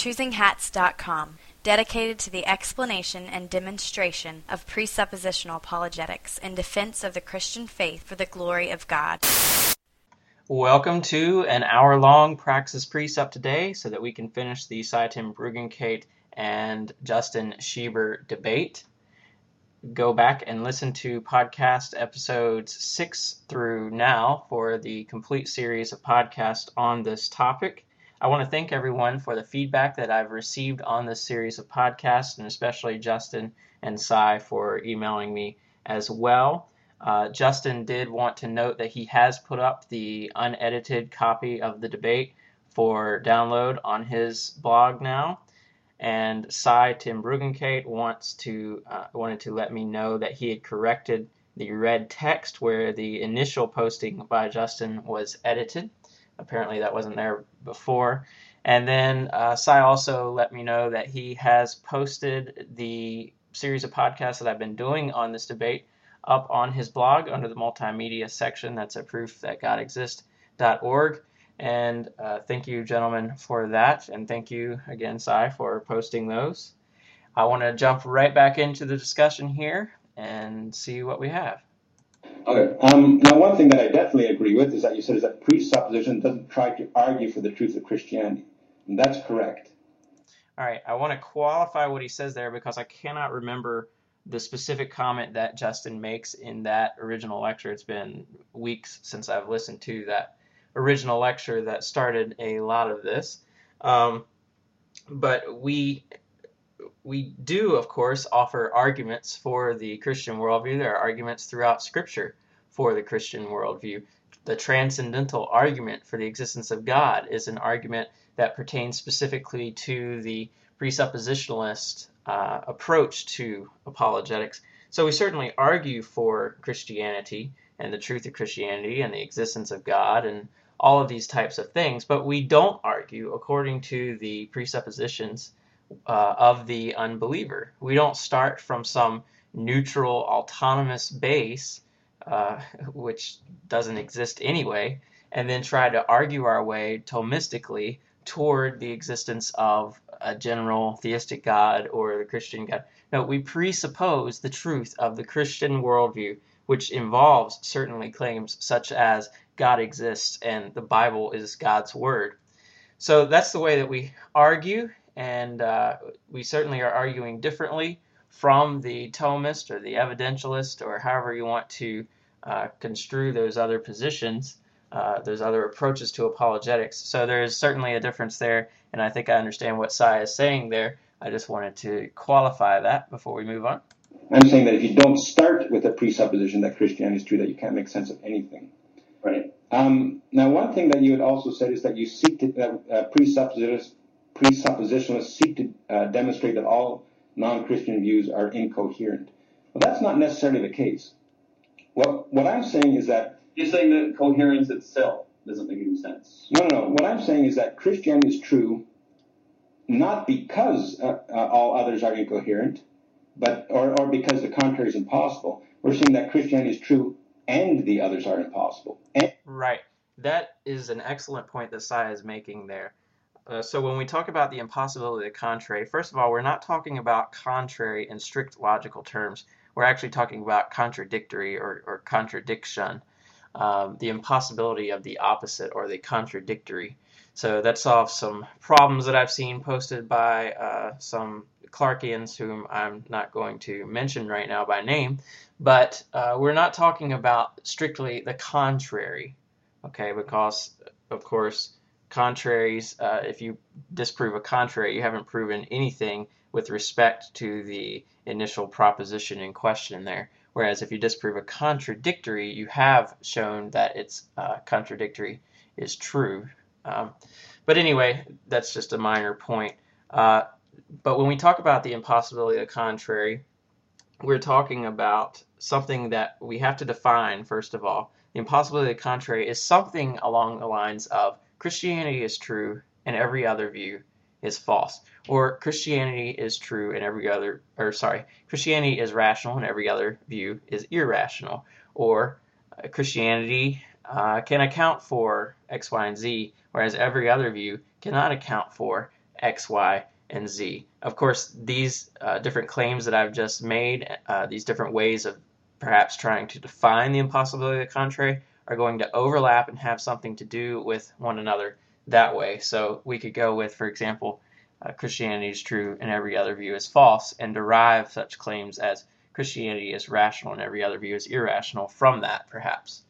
ChoosingHats.com, dedicated to the explanation and demonstration of presuppositional apologetics in defense of the Christian faith for the glory of God. Welcome to an hour-long Praxis Precept today so that we can finish the Cy Tim Bruggencate and Justin Schieber debate. Go back and listen to podcast episodes 6 through now for the complete series of podcasts on this topic. I want to thank everyone for the feedback that I've received on this series of podcasts, and especially Justin and Cy for emailing me as well. Justin did want to note that he has put up the unedited copy of the debate for download on his blog now. And Cy Tim Bruggencate wanted to let me know that he had corrected the red text where the initial posting by Justin was edited. Apparently that wasn't there before. And then Cy also let me know that he has posted the series of podcasts that I've been doing on this debate up on his blog under the multimedia section. That's at proofthatgodexist.org. And thank you, gentlemen, for that. And thank you again, Cy, for posting those. I want to jump right back into the discussion here and see what we have. Okay. Now, one thing that I definitely agree with is that you said is that presupposition doesn't try to argue for the truth of Christianity. And that's correct. All right. I want to qualify what he says there because I cannot remember the specific comment that Justin makes in that original lecture. It's been weeks since I've listened to that original lecture that started a lot of this. But we do, of course, offer arguments for the Christian worldview. There are arguments throughout Scripture for the Christian worldview. The transcendental argument for the existence of God is an argument that pertains specifically to the presuppositionalist approach to apologetics. So we certainly argue for Christianity and the truth of Christianity and the existence of God and all of these types of things, but we don't argue according to the presuppositions of the unbeliever. We don't start from some neutral, autonomous base, which doesn't exist anyway, and then try to argue our way Thomistically toward the existence of a general theistic God or the Christian God. No, we presuppose the truth of the Christian worldview, which involves certainly claims such as God exists and the Bible is God's word. So that's the way that we argue, and we certainly are arguing differently from the Thomist or the evidentialist or however you want to construe those other positions, those other approaches to apologetics. So there is certainly a difference there, and I think I understand what Cy is saying there. I just wanted to qualify that before we move on. I'm saying that if you don't start with a presupposition that Christianity is true, that you can't make sense of anything. Right. Now, one thing that you had also said is that you seek to presuppositionalists seek to demonstrate that all non-Christian views are incoherent. Well, that's not necessarily the case. Well, what I'm saying is that you're saying that coherence itself doesn't make any sense. No. What I'm saying is that Christianity is true not because all others are incoherent, but or because the contrary is impossible. We're saying that Christianity is true and the others are impossible. Right. That is an excellent point that Cy is making there. So when we talk about the impossibility of the contrary, first of all, we're not talking about contrary in strict logical terms. We're actually talking about contradictory or contradiction, the impossibility of the opposite or the contradictory. So that solves some problems that I've seen posted by some Clarkians whom I'm not going to mention right now by name, but we're not talking about strictly the contrary, okay, because, of course, contraries, if you disprove a contrary, you haven't proven anything with respect to the initial proposition in question there. Whereas if you disprove a contradictory, you have shown that its contradictory is true. But anyway, that's just a minor point. But when we talk about the impossibility of the contrary, we're talking about something that we have to define, first of all. The impossibility of the contrary is something along the lines of Christianity is true and every other view is false. Or Christianity is true and Christianity is rational and every other view is irrational. Or Christianity can account for X, Y, and Z, whereas every other view cannot account for X, Y, and Z. Of course, these different claims that I've just made, these different ways of perhaps trying to define the impossibility of the contrary, are going to overlap and have something to do with one another that way. So we could go with, for example, Christianity is true and every other view is false, and derive such claims as Christianity is rational and every other view is irrational from that, perhaps.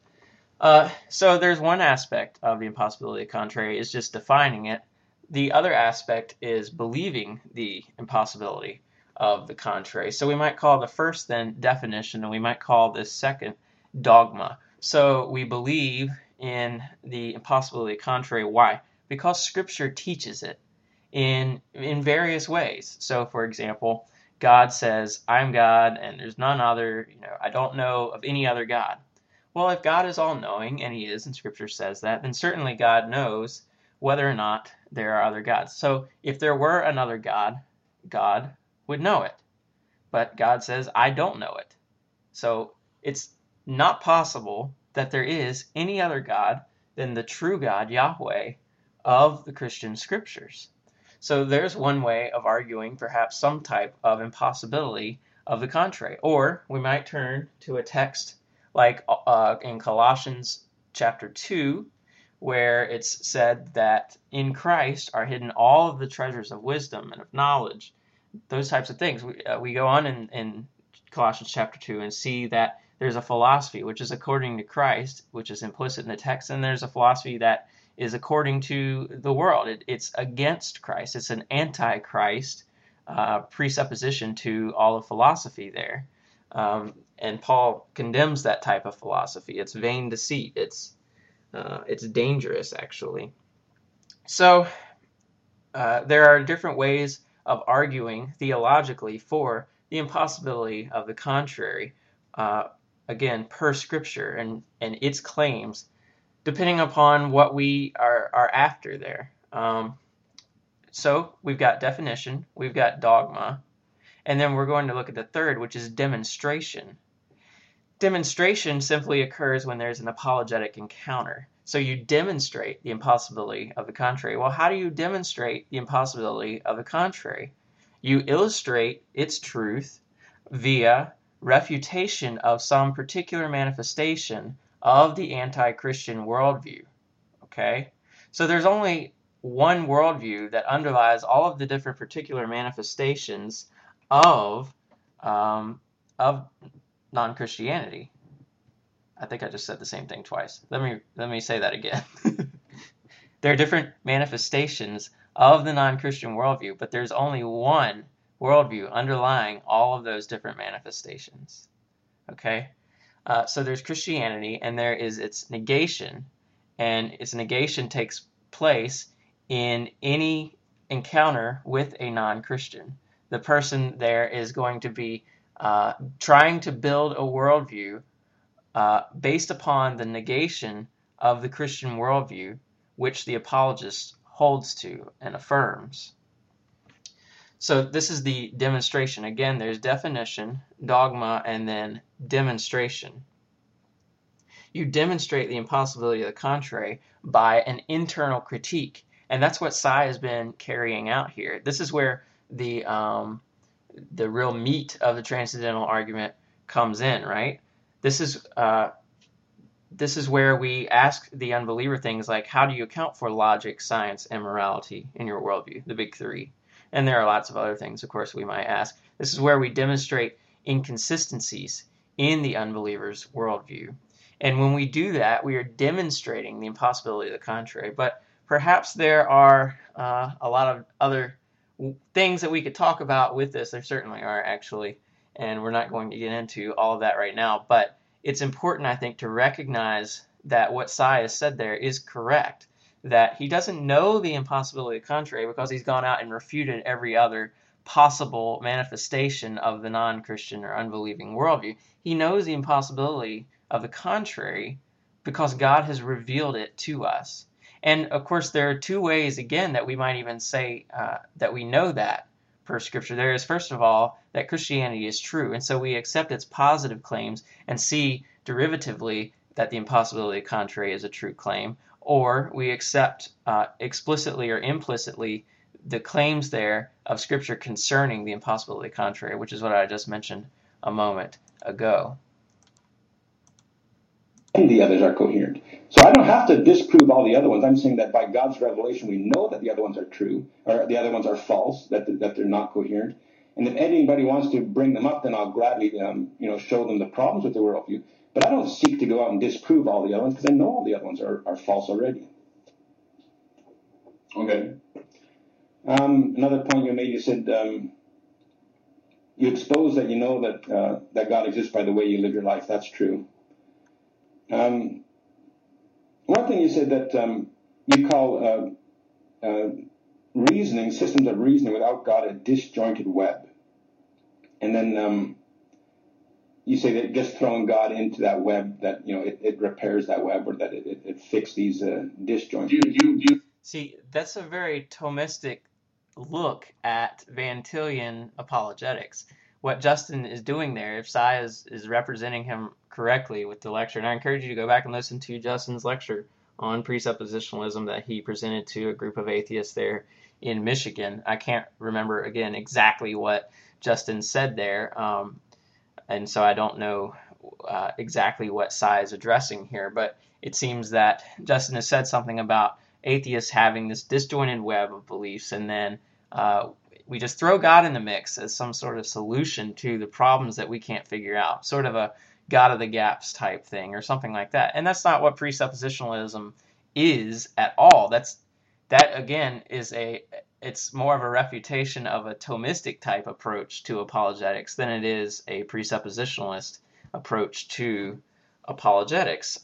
So there's one aspect of the impossibility of the contrary, is just defining it. The other aspect is believing the impossibility of the contrary. So we might call the first then definition, and we might call this second dogma. So we believe in the impossibility of the contrary. Why? Because Scripture teaches it in various ways. So, for example, God says, I'm God and there's none other, I don't know of any other God. Well, if God is all-knowing, and He is, and Scripture says that, then certainly God knows whether or not there are other gods. So if there were another God, God would know it. But God says, I don't know it. So it's not possible that there is any other God than the true God, Yahweh, of the Christian Scriptures. So there's one way of arguing perhaps some type of impossibility of the contrary. Or we might turn to a text like in Colossians chapter 2, where it's said that in Christ are hidden all of the treasures of wisdom and of knowledge, those types of things. We go on in Colossians chapter 2 and see that there's a philosophy which is according to Christ, which is implicit in the text, and there's a philosophy that is according to the world. It's against Christ. It's an anti-Christ presupposition to all of philosophy there. And Paul condemns that type of philosophy. It's vain deceit. It's dangerous, actually. So there are different ways of arguing theologically for the impossibility of the contrary, again, per Scripture and its claims, depending upon what we are after there. So we've got definition, we've got dogma, and then we're going to look at the third, which is demonstration. Demonstration simply occurs when there's an apologetic encounter. So you demonstrate the impossibility of the contrary. Well, how do you demonstrate the impossibility of the contrary? You illustrate its truth via refutation of some particular manifestation of the anti-Christian worldview. Okay? So there's only one worldview that underlies all of the different particular manifestations of non-Christianity. I think I just said the same thing twice. Let me say that again. There are different manifestations of the non-Christian worldview, but there's only one worldview underlying all of those different manifestations. Okay? So there's Christianity, and there is its negation, and its negation takes place in any encounter with a non-Christian. The person there is going to be trying to build a worldview based upon the negation of the Christian worldview, which the apologist holds to and affirms. So this is the demonstration. Again, there's definition, dogma, and then demonstration. You demonstrate the impossibility of the contrary by an internal critique, and that's what Sye has been carrying out here. This is where the real meat of the transcendental argument comes in, right? This is where we ask the unbeliever things like, how do you account for logic, science, and morality in your worldview, the big three? And there are lots of other things, of course, we might ask. This is where we demonstrate inconsistencies in the unbeliever's worldview. And when we do that, we are demonstrating the impossibility of the contrary. But perhaps there are a lot of other things that we could talk about with this. There certainly are, actually, and we're not going to get into all of that right now. But it's important, I think, to recognize that what Sye has said there is correct, that he doesn't know the impossibility of the contrary because he's gone out and refuted every other possible manifestation of the non-Christian or unbelieving worldview. He knows the impossibility of the contrary because God has revealed it to us. And, of course, there are two ways, again, that we might even say that we know that per Scripture. There is, first of all, that Christianity is true, and so we accept its positive claims and see derivatively that the impossibility of the contrary is a true claim, or we accept explicitly or implicitly the claims there of Scripture concerning the impossibility of the contrary, which is what I just mentioned a moment ago. And the others are coherent. So I don't have to disprove all the other ones. I'm saying that by God's revelation, we know that the other ones are true, or the other ones are false, that they're not coherent. And if anybody wants to bring them up, then I'll gladly, show them the problems with the worldview. But I don't seek to go out and disprove all the other ones because I know all the other ones are false already. Okay. Another point you made, you said you expose that you know that God exists by the way you live your life. That's true. One thing you said that you call reasoning, systems of reasoning without God, a disjointed web. And then you say that just throwing God into that web, that it repairs that web, or that it fixes these disjoints. See, that's a very Thomistic look at Van Tillian apologetics. What Justin is doing there, if Cy is representing him correctly with the lecture, and I encourage you to go back and listen to Justin's lecture on presuppositionalism that he presented to a group of atheists there in Michigan. I can't remember, again, exactly what Justin said there, and so I don't know exactly what Cy is addressing here, but it seems that Justin has said something about atheists having this disjointed web of beliefs, and then we just throw God in the mix as some sort of solution to the problems that we can't figure out, sort of a God of the gaps type thing or something like that. And that's not what presuppositionalism is at all. That again is it's more of a refutation of a Thomistic type approach to apologetics than it is a presuppositionalist approach to apologetics.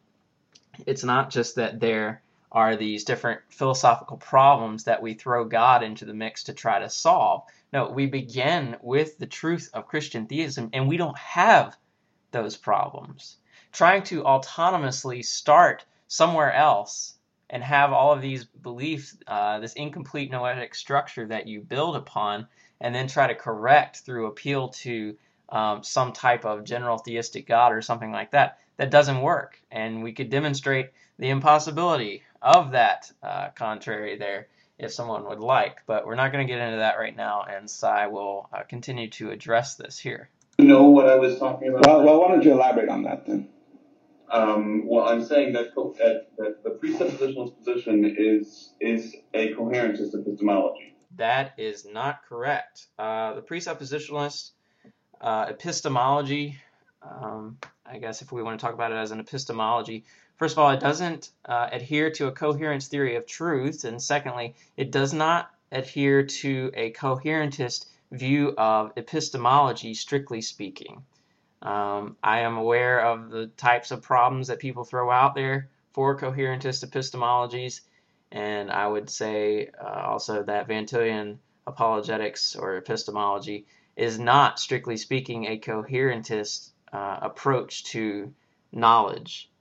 It's not just that there are these different philosophical problems that we throw God into the mix to try to solve. No, we begin with the truth of Christian theism, and we don't have those problems. Trying to autonomously start somewhere else and have all of these beliefs, this incomplete noetic structure that you build upon, and then try to correct through appeal to some type of general theistic God or something like that, that doesn't work. And we could demonstrate the impossibility of that contrary there if someone would like, but we're not going to get into that right now, and Cy will continue to address this here. You know what I was talking about? Well, why don't you elaborate on that then? Well, I'm saying that the presuppositionalist position is a coherentist epistemology. That is not correct. The presuppositionalist epistemology, I guess if we want to talk about it as an epistemology, first of all, it doesn't adhere to a coherence theory of truth, and secondly, it does not adhere to a coherentist view of epistemology, strictly speaking. I am aware of the types of problems that people throw out there for coherentist epistemologies, and I would say also that Van Tillian apologetics or epistemology is not, strictly speaking, a coherentist approach to knowledge.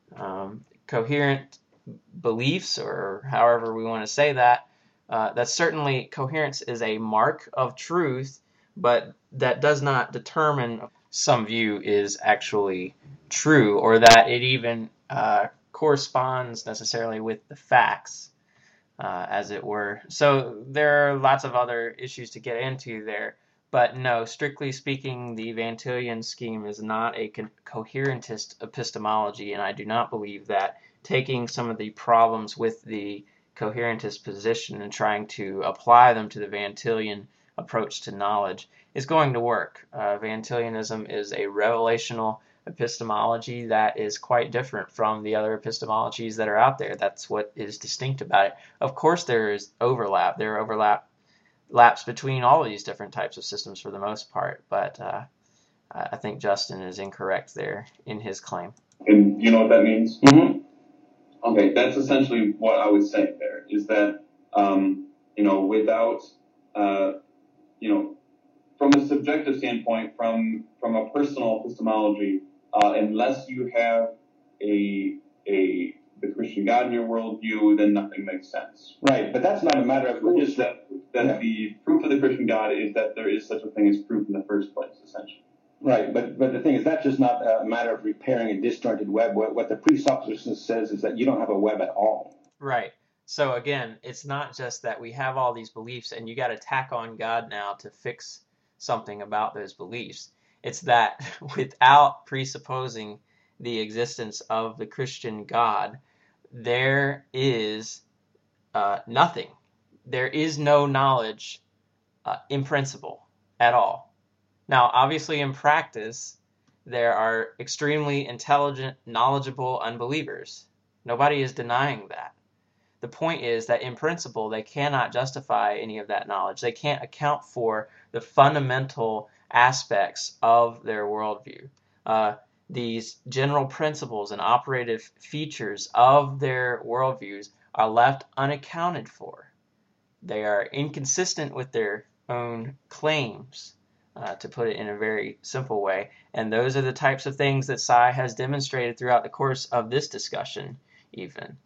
Coherent beliefs, or however we want to say that, that's certainly, coherence is a mark of truth, but that does not determine some view is actually true, or that it even corresponds necessarily with the facts, as it were. So there are lots of other issues to get into there, but no, strictly speaking, the Van Tillian scheme is not a coherentist epistemology, and I do not believe that taking some of the problems with the coherentist position and trying to apply them to the Van Tillian approach to knowledge is going to work. Van Tillianism is a revelational epistemology that is quite different from the other epistemologies that are out there. That's what is distinct about it. Of course, there is overlap. There are overlaps between all of these different types of systems for the most part, but I think Justin is incorrect there in his claim. And you know what that means? Mm-hmm. Okay, that's essentially what I was saying there, is that, without, from a subjective standpoint, from a personal epistemology, unless you have the Christian God in your worldview, then nothing makes sense. Right, but that's not a matter of just that the proof of the Christian God is that there is such a thing as proof in the first place, essentially. Right, but the thing is, that's just not a matter of repairing a disjointed web. What the presuppositionalist says is that you don't have a web at all. Right. So again, it's not just that we have all these beliefs and you got to tack on God now to fix something about those beliefs. It's that without presupposing the existence of the Christian God, there is nothing. There is no knowledge in principle at all. Now, obviously in practice, there are extremely intelligent, knowledgeable unbelievers. Nobody is denying that. The point is that in principle, they cannot justify any of that knowledge. They can't account for the fundamental aspects of their worldview. These general principles and operative features of their worldviews are left unaccounted for. They are inconsistent with their own claims, to put it in a very simple way. And those are the types of things that Cy has demonstrated throughout the course of this discussion, even.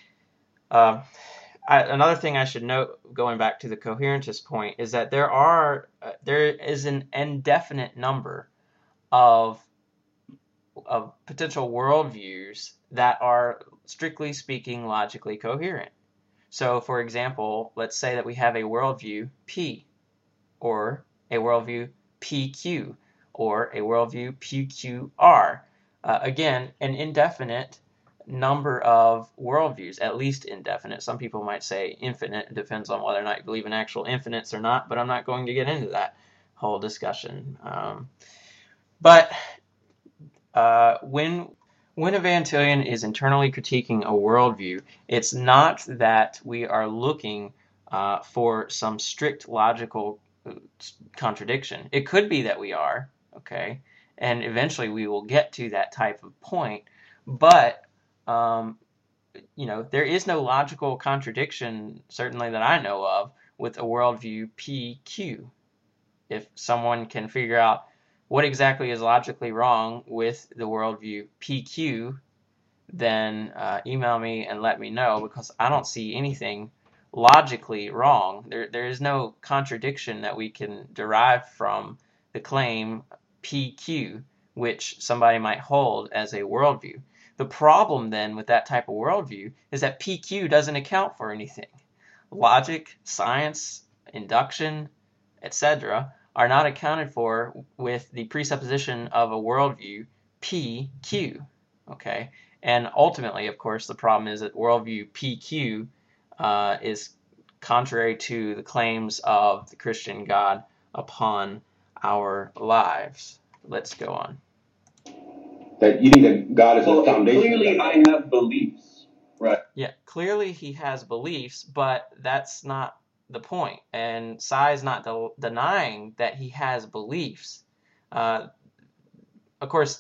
Another thing I should note, going back to the coherentist point, is that there is an indefinite number of potential worldviews that are, strictly speaking, logically coherent. So, for example, let's say that we have a worldview P, or a worldview PQ, or a worldview PQR. Again, an indefinite number of worldviews, at least indefinite. Some people might say infinite. It depends on whether or not you believe in actual infinites or not, but I'm not going to get into that whole discussion. But when a Van Tillian is internally critiquing a worldview, it's not that we are looking for some strict logical contradiction. It could be that we are, okay, and eventually we will get to that type of point, but there is no logical contradiction, certainly that I know of, with a worldview PQ. If someone can figure out what exactly is logically wrong with the worldview PQ, then email me and let me know, because I don't see anything logically wrong. There is no contradiction that we can derive from the claim PQ, which somebody might hold as a worldview. The problem then with that type of worldview is that PQ doesn't account for anything. Logic, science, induction, etc. are not accounted for with the presupposition of a worldview PQ. Okay? And ultimately, of course, the problem is that worldview PQ is contrary to the claims of the Christian God upon our lives. Let's go on. That you think that God is a foundation. Clearly, I have beliefs, right? Yeah, clearly he has beliefs, but that's not the point. And Cy is not denying that he has beliefs. Of course,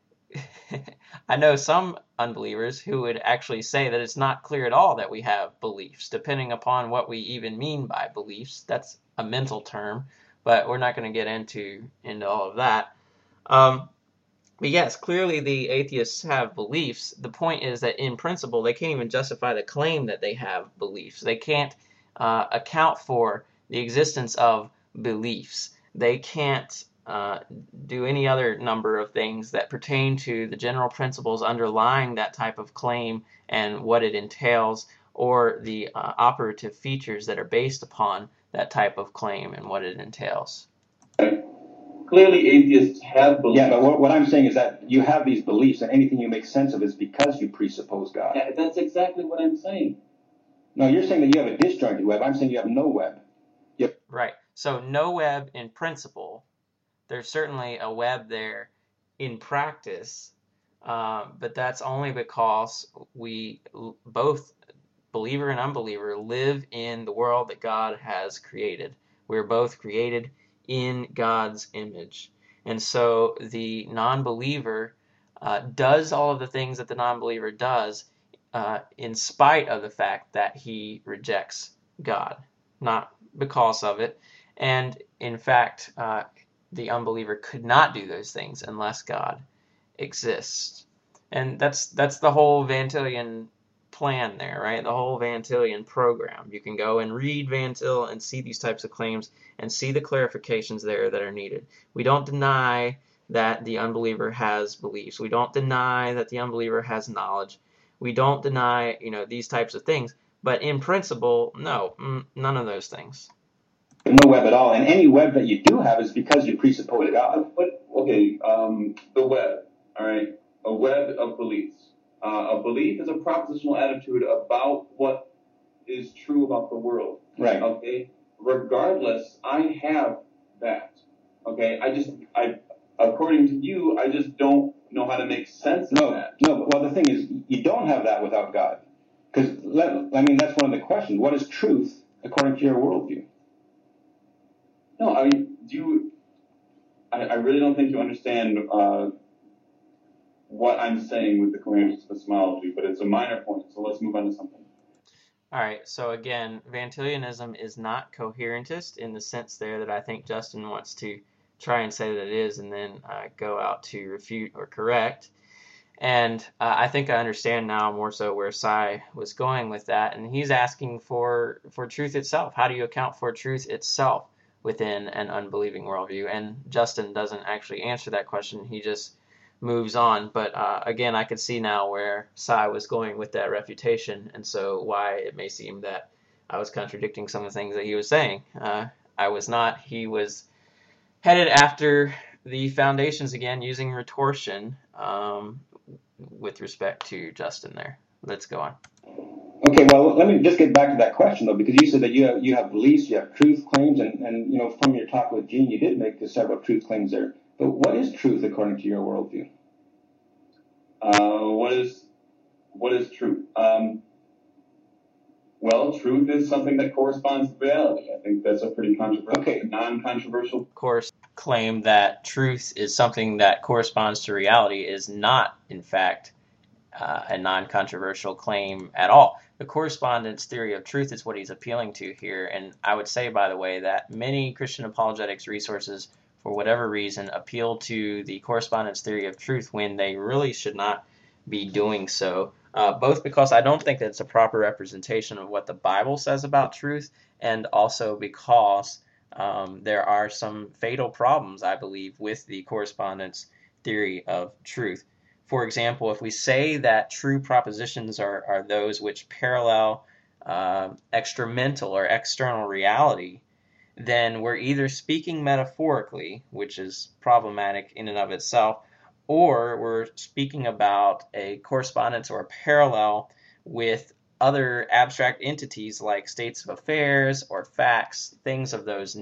I know some unbelievers who would actually say that it's not clear at all that we have beliefs, depending upon what we even mean by beliefs. That's a mental term, but we're not going to get into all of that. But yes, clearly the atheists have beliefs. The point is that in principle, they can't even justify the claim that they have beliefs. They can't account for the existence of beliefs. They can't do any other number of things that pertain to the general principles underlying that type of claim and what it entails, or the operative features that are based upon that type of claim and what it entails. Clearly, atheists have beliefs. Yeah, but what I'm saying is that you have these beliefs, and anything you make sense of is because you presuppose God. Yeah, that's exactly what I'm saying. No, you're saying that you have a disjointed web. I'm saying you have no web. Yep. Right. So no web in principle. There's certainly a web there in practice, but that's only because we both, believer and unbeliever, live in the world that God has created. We're both created in God's image. And so the non-believer does all of the things that the non-believer does in spite of the fact that he rejects God, not because of it. And in fact, the unbeliever could not do those things unless God exists. And that's the whole Van Tillian plan there, right? The whole Van Tillian program. You can go and read Van Til and see these types of claims and see the clarifications there that are needed. We don't deny that the unbeliever has beliefs. We don't deny that the unbeliever has knowledge. We don't deny, these types of things, But in principle, no, none of those things. No web at all, and any web that you do have is because you presuppose God. Okay, the web, all right, a web of beliefs. A belief is a propositional attitude about what is true about the world. Right. Okay. Regardless, I have that. Okay. According to you, I just don't know how to make sense of that. No. Well, the thing is, you don't have that without God, because that's one of the questions. What is truth according to your worldview? No, I mean, I really don't think you understand what I'm saying with the coherentist epistemology, but it's a minor point. So let's move on to something. All right, so again, Van Tillianism is not coherentist in the sense there that I think Justin wants to try and say that it is, and then go out to refute or correct. And I think I understand now more so where Cy was going with that, and he's asking for truth itself. How do you account for truth itself within an unbelieving worldview? And Justin doesn't actually answer that question. He just moves on. But again, I could see now where Cy was going with that refutation, and so why it may seem that I was contradicting some of the things that he was saying. I was not. He was headed after the foundations again, using retortion with respect to Justin there. Let's go on. Okay, well, let me just get back to that question, though, because you said that you have beliefs, you have truth claims, and from your talk with Gene, you did make several truth claims there. But what is truth according to your worldview? What is truth? Well, truth is something that corresponds to reality. I think that's a pretty controversial, non-controversial. Of course, claim that truth is something that corresponds to reality is not, in fact, a non-controversial claim at all. The correspondence theory of truth is what he's appealing to here, and I would say, by the way, that many Christian apologetics resources, for whatever reason, appeal to the correspondence theory of truth when they really should not be doing so, both because I don't think that it's a proper representation of what the Bible says about truth, and also because there are some fatal problems, I believe, with the correspondence theory of truth. For example, if we say that true propositions are those which parallel extramental or external reality, then we're either speaking metaphorically, which is problematic in and of itself, or we're speaking about a correspondence or a parallel with other abstract entities like states of affairs or facts, things of that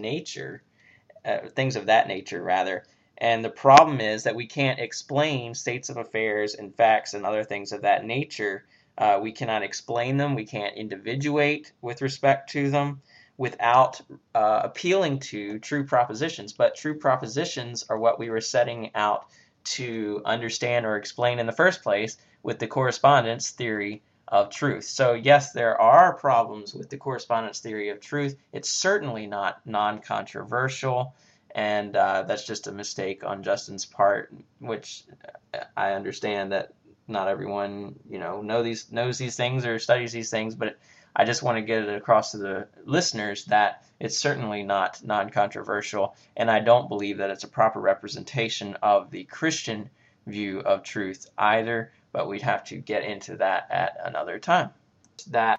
nature rather. And the problem is that we can't explain states of affairs and facts and other things of that nature. We cannot explain them. We can't individuate with respect to them without appealing to true propositions. But true propositions are what we were setting out to understand or explain in the first place with the correspondence theory of truth. So yes, there are problems with the correspondence theory of truth. It's certainly not non-controversial, and that's just a mistake on Justin's part, which I understand that not everyone knows these things or studies these things, but I just want to get it across to the listeners that it's certainly not non-controversial, and I don't believe that it's a proper representation of the Christian view of truth either, but we'd have to get into that at another time. The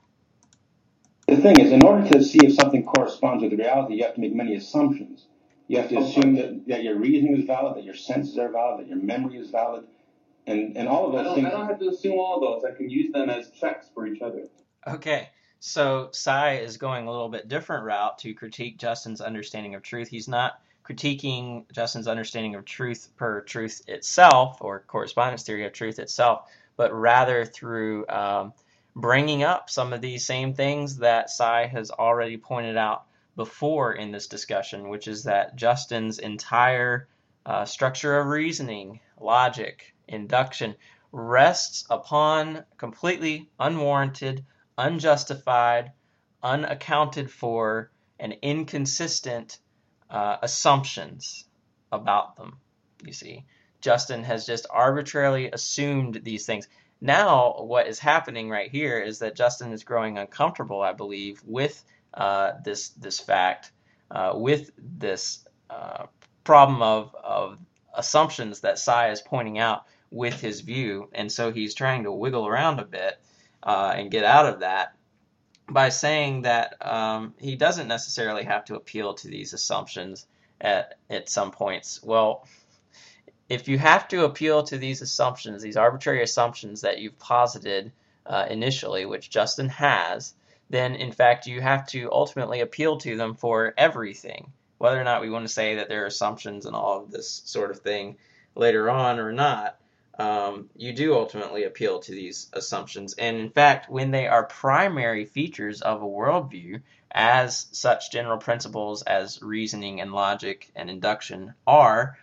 thing is, in order to see if something corresponds with reality, you have to make many assumptions. You have to assume that your reasoning is valid, that your senses are valid, that your memory is valid, and all of those things. I don't have to assume all of those. I can use them as checks for each other. Okay, so Cy is going a little bit different route to critique Justin's understanding of truth. He's not critiquing Justin's understanding of truth per truth itself, or correspondence theory of truth itself, but rather through bringing up some of these same things that Cy has already pointed out before in this discussion, which is that Justin's entire structure of reasoning, logic, induction, rests upon completely unwarranted, unjustified, unaccounted for, and inconsistent assumptions about them. You see, Justin has just arbitrarily assumed these things. Now, what is happening right here is that Justin is growing uncomfortable, I believe, with this fact, with this problem of assumptions that Cy is pointing out with his view, and so he's trying to wiggle around a bit and get out of that. by saying that he doesn't necessarily have to appeal to these assumptions at some points. Well, if you have to appeal to these assumptions, these arbitrary assumptions that you've posited initially, which Justin has, then in fact you have to ultimately appeal to them for everything. Whether or not we want to say that they're assumptions and all of this sort of thing later on or not, you do ultimately appeal to these assumptions. And in fact, when they are primary features of a worldview, as such general principles as reasoning and logic and induction are,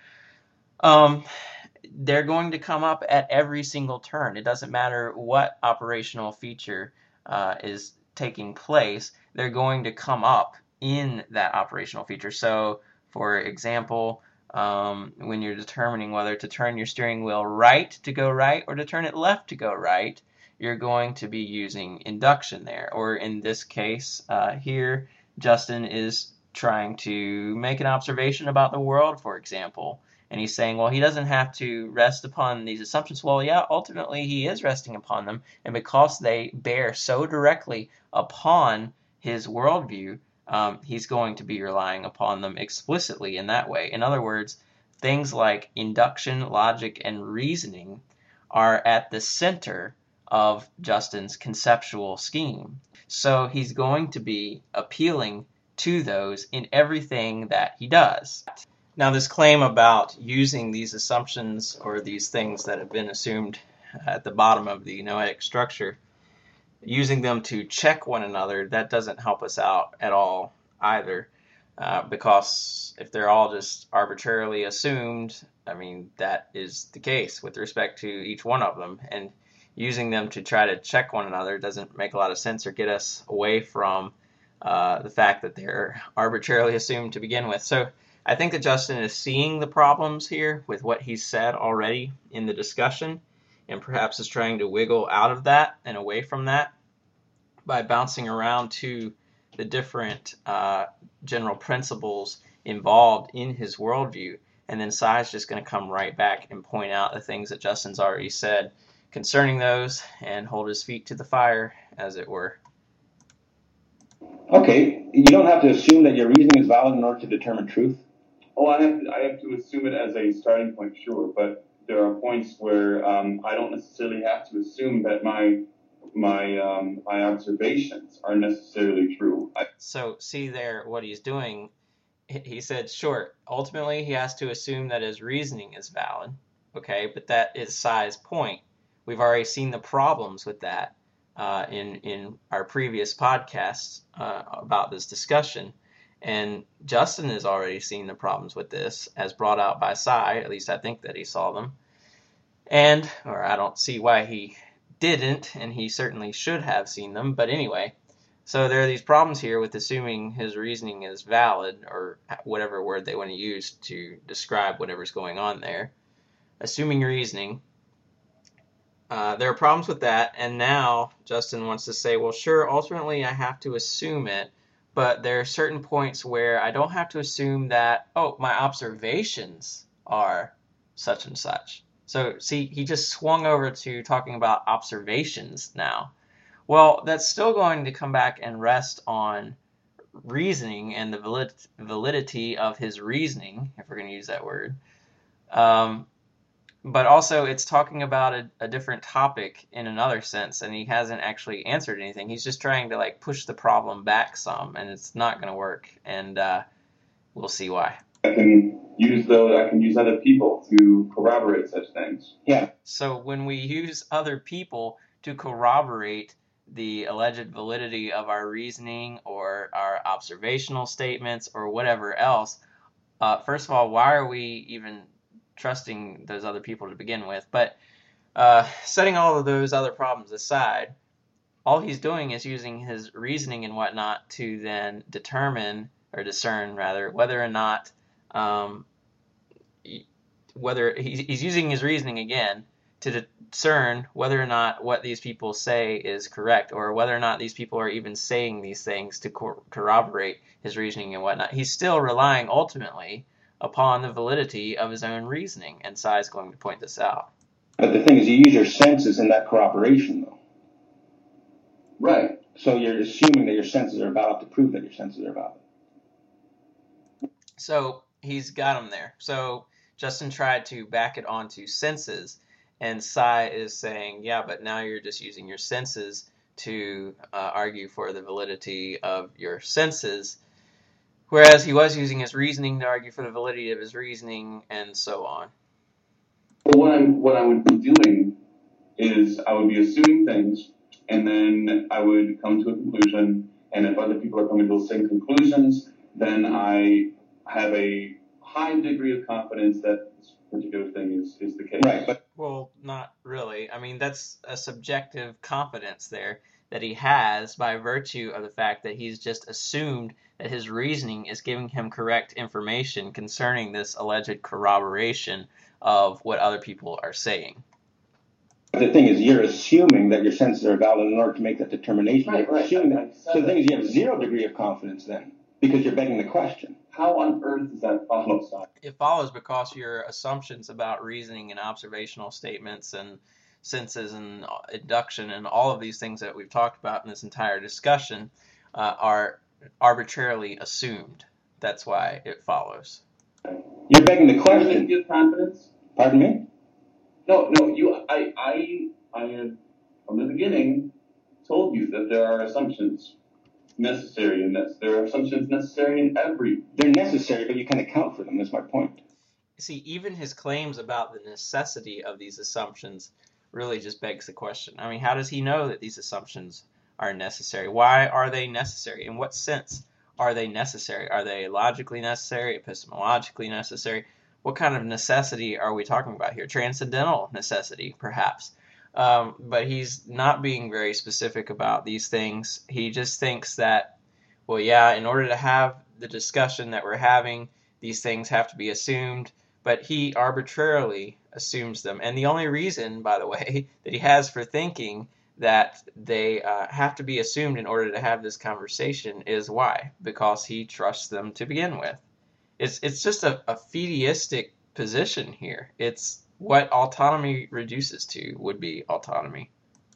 they're going to come up at every single turn. It doesn't matter what operational feature is taking place, they're going to come up in that operational feature. So, for example, when you're determining whether to turn your steering wheel right to go right or to turn it left to go right, you're going to be using induction there. Or in this case here, Justin is trying to make an observation about the world, for example. And he's saying, well, he doesn't have to rest upon these assumptions. Well, yeah, ultimately he is resting upon them. And because they bear so directly upon his worldview, he's going to be relying upon them explicitly in that way. In other words, things like induction, logic, and reasoning are at the center of Justin's conceptual scheme. So he's going to be appealing to those in everything that he does. Now, this claim about using these assumptions or these things that have been assumed at the bottom of the noetic structure, using them to check one another, that doesn't help us out at all either, because if they're all just arbitrarily assumed, I mean, that is the case with respect to each one of them, and using them to try to check one another doesn't make a lot of sense or get us away from the fact that they're arbitrarily assumed to begin with. So I think that Justin is seeing the problems here with what he's said already in the discussion, and perhaps is trying to wiggle out of that and away from that by bouncing around to the different general principles involved in his worldview. And then Sai's just going to come right back and point out the things that Justin's already said concerning those and hold his feet to the fire, as it were. Okay, you don't have to assume that your reasoning is valid in order to determine truth. Oh, I have to assume it as a starting point, sure, but there are points where I don't necessarily have to assume that my observations are necessarily true. So see there what he's doing. He said, sure, ultimately he has to assume that his reasoning is valid, okay, but that is Sai's point. We've already seen the problems with that in our previous podcasts about this discussion. And Justin has already seen the problems with this, as brought out by Sai. At least I think that he saw them. Or I don't see why he didn't, and he certainly should have seen them. But anyway, so there are these problems here with assuming his reasoning is valid, or whatever word they want to use to describe whatever's going on there. Assuming reasoning. There are problems with that, and now Justin wants to say, well, sure, ultimately I have to assume it, but there are certain points where I don't have to assume that, oh, my observations are such and such. So, see, he just swung over to talking about observations now. Well, that's still going to come back and rest on reasoning and the validity of his reasoning, if we're going to use that word. But also, it's talking about a different topic in another sense, and he hasn't actually answered anything. He's just trying to push the problem back some, and it's not going to work. And we'll see why. I can use other people to corroborate such things. Yeah. So when we use other people to corroborate the alleged validity of our reasoning or our observational statements or whatever else, first of all, why are we even trusting those other people to begin with? But setting all of those other problems aside, all he's doing is using his reasoning and whatnot to then discern whether or not whether he's using his reasoning again to discern whether or not what these people say is correct, or whether or not these people are even saying these things to corroborate his reasoning and whatnot. He's still relying ultimately upon the validity of his own reasoning, and Sai is going to point this out. But the thing is, you use your senses in that corroboration, though. Right. So you're assuming that your senses are valid to prove that your senses are valid. So he's got him there. So Justin tried to back it onto senses, and Sai is saying, yeah, but now you're just using your senses to argue for the validity of your senses, whereas he was using his reasoning to argue for the validity of his reasoning, and so on. Well, what I would be doing is I would be assuming things, and then I would come to a conclusion, and if other people are coming to the same conclusions, then I have a high degree of confidence that this particular thing is the case. Right, but well, not really. I mean, that's a subjective confidence there that he has by virtue of the fact that he's just assumed that his reasoning is giving him correct information concerning this alleged corroboration of what other people are saying. the thing is, you're assuming that your senses are valid in order to make that determination. Right, You're right. assuming that. So the thing is, you have 0 degree of confidence then, because you're begging the question. How on earth does that follow, Si? It follows because your assumptions about reasoning and observational statements and senses and induction and all of these things that we've talked about in this entire discussion are arbitrarily assumed. That's why it follows. You're begging the Can question. you give confidence? Pardon me? No, I had, from the beginning, told you that there are assumptions necessary in this. There are assumptions necessary in every. They're necessary, but you can account for them. That's my point. See, even his claims about the necessity of these assumptions really just begs the question. I mean, how does he know that these assumptions are necessary? Why are they necessary? In what sense are they necessary? Are they logically necessary, epistemologically necessary? What kind of necessity are we talking about here? Transcendental necessity, perhaps. But he's not being very specific about these things. He just thinks that, well, yeah, in order to have the discussion that we're having, these things have to be assumed, but he arbitrarily assumes them. And the only reason, by the way, that he has for thinking that they have to be assumed in order to have this conversation is why? Because he trusts them to begin with. It's just a fideistic position here. It's what autonomy reduces to would be autonomy.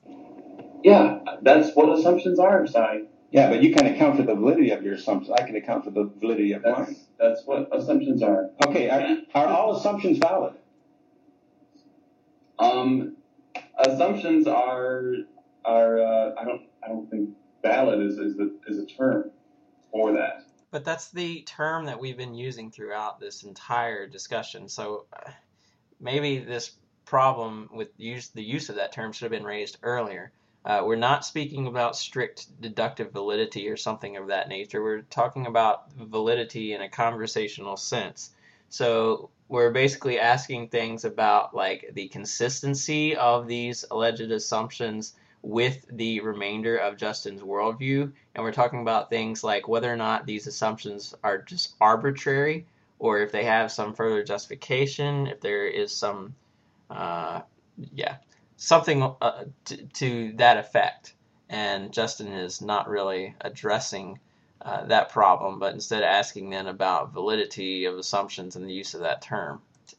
Yeah, that's what assumptions are, Si. Yeah, but you can account for the validity of your assumptions. I can account for the validity of mine. That's what assumptions are. Okay, are all assumptions valid? Assumptions are I don't think valid is a term for that. But that's the term that we've been using throughout this entire discussion. So maybe this problem with the use of that term should have been raised earlier. We're not speaking about strict deductive validity or something of that nature. We're talking about validity in a conversational sense. So we're basically asking things about like the consistency of these alleged assumptions with the remainder of Justin's worldview, and we're talking about things like whether or not these assumptions are just arbitrary, or if they have some further justification, if there is some, something to that effect. And Justin is not really addressing that problem, but instead asking then about validity of assumptions and the use of that term.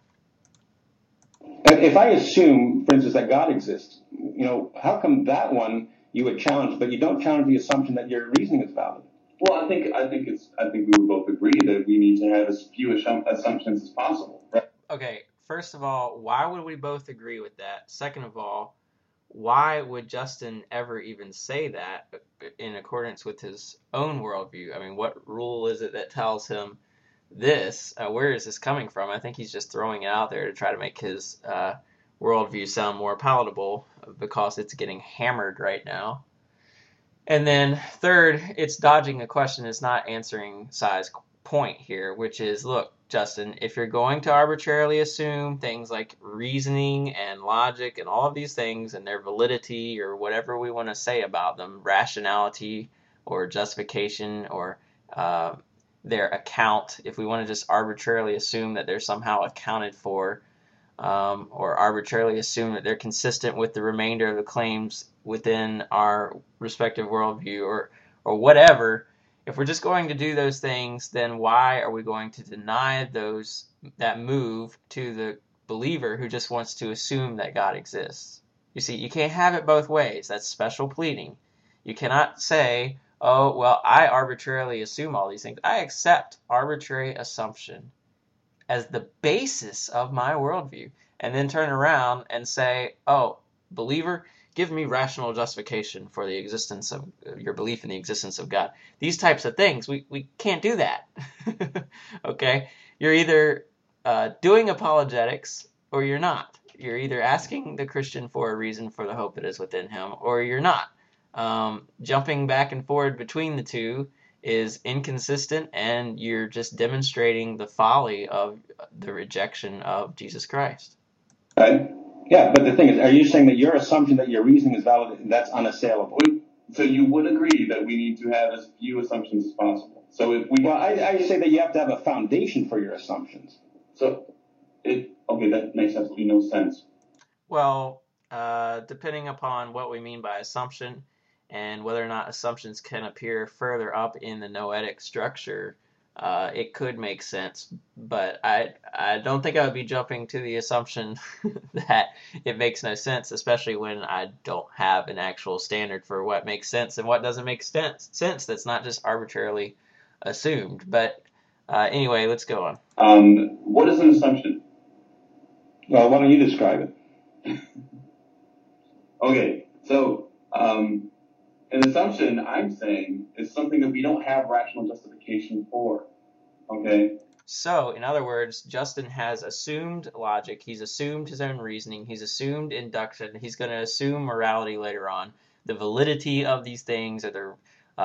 If I assume, for instance, that God exists, how come that one you would challenge, but you don't challenge the assumption that your reasoning is valid? Well, I think we would both agree that we need to have as few assumptions as possible, right? Okay, first of all, why would we both agree with that? Second of all, why would Justin ever even say that in accordance with his own worldview? I mean, what rule is it that tells him this? Where is this coming from? I think he's just throwing it out there to try to make his worldview sound more palatable because it's getting hammered right now. And then third, it's dodging a question. It's not answering Sai's point here, which is, look, Justin, if you're going to arbitrarily assume things like reasoning and logic and all of these things and their validity or whatever we want to say about them, rationality or justification or their account, if we want to just arbitrarily assume that they're somehow accounted for or arbitrarily assume that they're consistent with the remainder of the claims within our respective worldview or whatever, if we're just going to do those things, then why are we going to deny that move to the believer who just wants to assume that God exists? You see, you can't have it both ways. That's special pleading. You cannot say, oh, well, I arbitrarily assume all these things. I accept arbitrary assumption as the basis of my worldview, and then turn around and say, oh, believer, give me rational justification for the existence of your belief in the existence of God. These types of things, we can't do that. Okay? You're either doing apologetics or you're not. You're either asking the Christian for a reason for the hope that is within him, or you're not. Jumping back and forward between the two is inconsistent, and you're just demonstrating the folly of the rejection of Jesus Christ. Right? Yeah, but the thing is, are you saying that your assumption that your reasoning is valid, that's unassailable? So you would agree that we need to have as few assumptions as possible. So if we... Well, I say that you have to have a foundation for your assumptions. Okay, that makes absolutely no sense. Well, depending upon what we mean by assumption and whether or not assumptions can appear further up in the noetic structure, it could make sense, but I don't think I would be jumping to the assumption that it makes no sense, especially when I don't have an actual standard for what makes sense and what doesn't make sense that's not just arbitrarily assumed. But anyway, let's go on. What is an assumption? Well, why don't you describe it? Okay, so an assumption, I'm saying, is something that we don't have rational justification for. Okay? So, in other words, Justin has assumed logic, he's assumed his own reasoning, he's assumed induction, he's going to assume morality later on. The validity of these things, or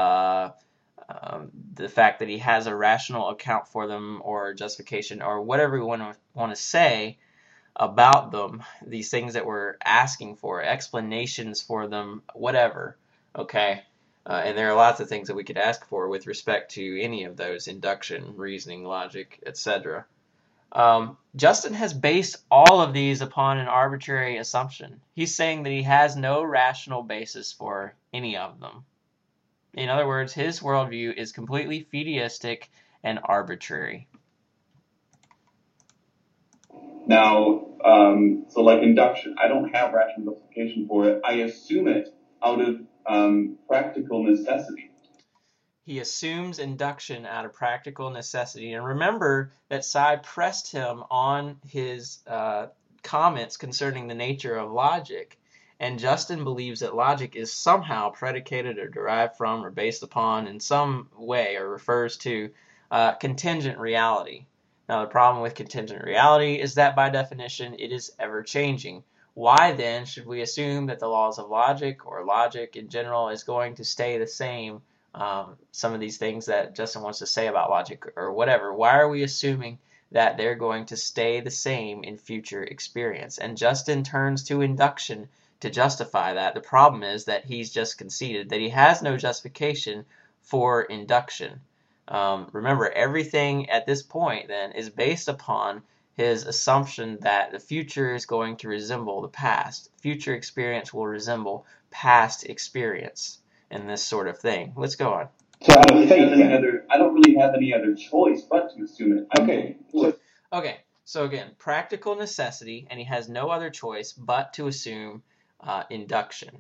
the fact that he has a rational account for them, or justification, or whatever we want to say about them, these things that we're asking for, explanations for them, whatever, okay? And there are lots of things that we could ask for with respect to any of those: induction, reasoning, logic, etc. Justin has based all of these upon an arbitrary assumption. He's saying that he has no rational basis for any of them. In other words, his worldview is completely fideistic and arbitrary. Now, so like induction, I don't have rational justification for it. I assume it out of practical necessity. He assumes induction out of practical necessity. And remember that Cy pressed him on his comments concerning the nature of logic. And Justin believes that logic is somehow predicated or derived from or based upon in some way, or refers to contingent reality. Now, the problem with contingent reality is that by definition it is ever-changing. Why then should we assume that the laws of logic, or logic in general, is going to stay the same? Some of these things that Justin wants to say about logic or whatever, why are we assuming that they're going to stay the same in future experience? And Justin turns to induction to justify that. The problem is that he's just conceded that he has no justification for induction. Remember, everything at this point then is based upon his assumption that the future is going to resemble the past. Future experience will resemble past experience in this sort of thing. Let's go on. So out of faith, I don't really have any other choice but to assume it. Okay, so again, practical necessity, and he has no other choice but to assume induction.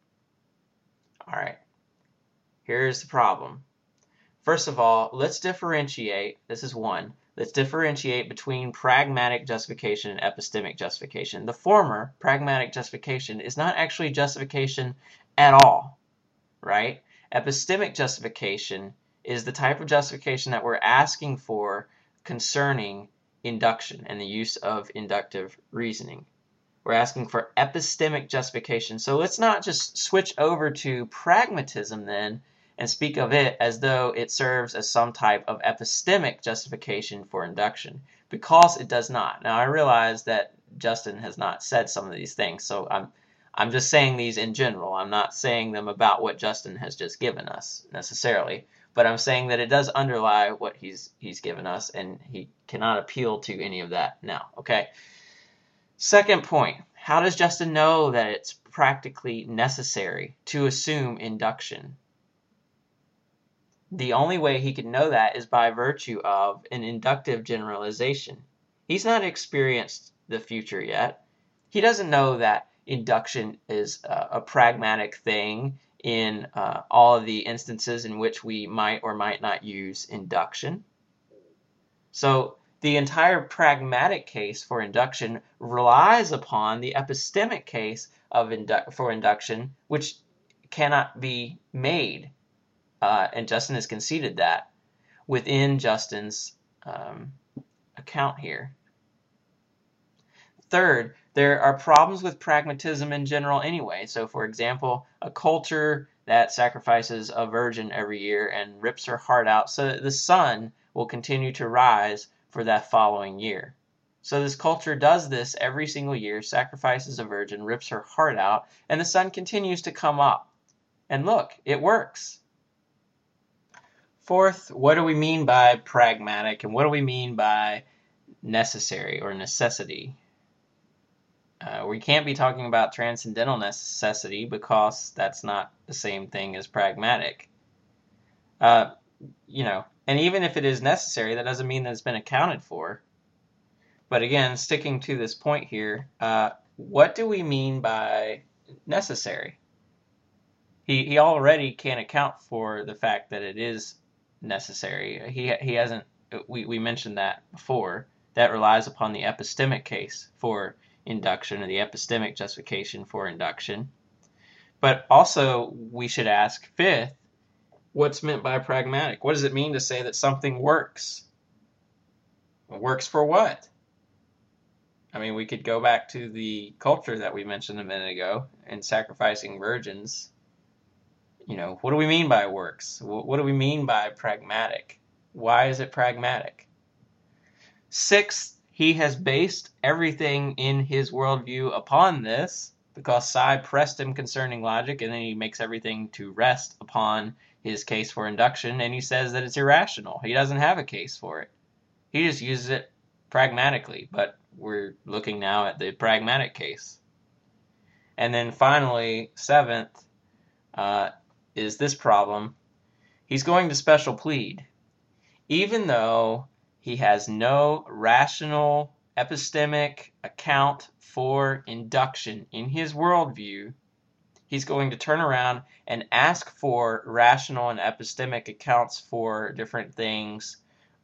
All right, here's the problem. First of all, let's differentiate. This is one. Let's differentiate between pragmatic justification and epistemic justification. The former, pragmatic justification, is not actually justification at all, right? Epistemic justification is the type of justification that we're asking for concerning induction and the use of inductive reasoning. We're asking for epistemic justification. So let's not just switch over to pragmatism then and speak of it as though it serves as some type of epistemic justification for induction, because it does not. Now, I realize that Justin has not said some of these things, so I'm just saying these in general. I'm not saying them about what Justin has just given us necessarily, but I'm saying that it does underlie what he's given us, and he cannot appeal to any of that now. Okay. Second point, how does Justin know that it's practically necessary to assume induction? The only way he can know that is by virtue of an inductive generalization. He's not experienced the future yet. He doesn't know that induction is a pragmatic thing in all of the instances in which we might or might not use induction. So the entire pragmatic case for induction relies upon the epistemic case for induction, which cannot be made, and Justin has conceded that within Justin's account here. Third, there are problems with pragmatism in general anyway. So, for example, a culture that sacrifices a virgin every year and rips her heart out so that the sun will continue to rise for that following year. So this culture does this every single year, sacrifices a virgin, rips her heart out, and the sun continues to come up. And look, it works. Fourth, what do we mean by pragmatic, and what do we mean by necessary or necessity? We can't be talking about transcendental necessity because that's not the same thing as pragmatic. And even if it is necessary, that doesn't mean that it's been accounted for. But again, sticking to this point here, what do we mean by necessary? He already can account for the fact that it is necessary. He hasn't. We mentioned that before. That relies upon the epistemic case for induction, or the epistemic justification for induction. But also, we should ask, fifth, what's meant by pragmatic? What does it mean to say that something works? It works for what? I mean, we could go back to the culture that we mentioned a minute ago and sacrificing virgins. What do we mean by works? What do we mean by pragmatic? Why is it pragmatic? Sixth, he has based everything in his worldview upon this because Psi pressed him concerning logic, and then he makes everything to rest upon his case for induction, and he says that it's irrational. He doesn't have a case for it. He just uses it pragmatically, but we're looking now at the pragmatic case. And then finally, seventh, is this problem. He's going to special plead. Even though he has no rational epistemic account for induction in his worldview, he's going to turn around and ask for rational and epistemic accounts for different things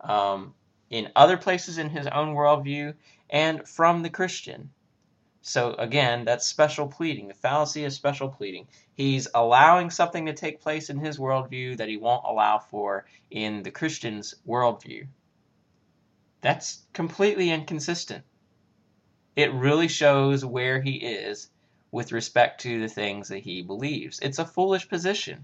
in other places in his own worldview and from the Christian. So again, that's special pleading, the fallacy of special pleading. He's allowing something to take place in his worldview that he won't allow for in the Christian's worldview. That's completely inconsistent. It really shows where he is with respect to the things that he believes. It's a foolish position.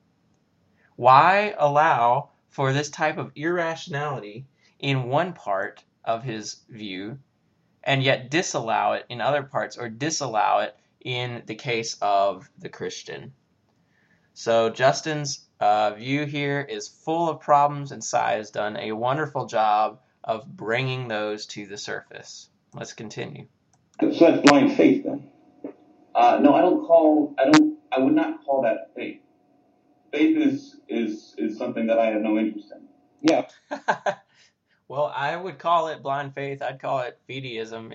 Why allow for this type of irrationality in one part of his view and yet disallow it in other parts, or disallow it in the case of the Christian? So Justin's view here is full of problems, and Psi has done a wonderful job of bringing those to the surface. Let's continue. So that's blind faith then? No, I would not call that faith. Faith is something that I have no interest in. Yeah. Well, I would call it blind faith. I'd call it fideism.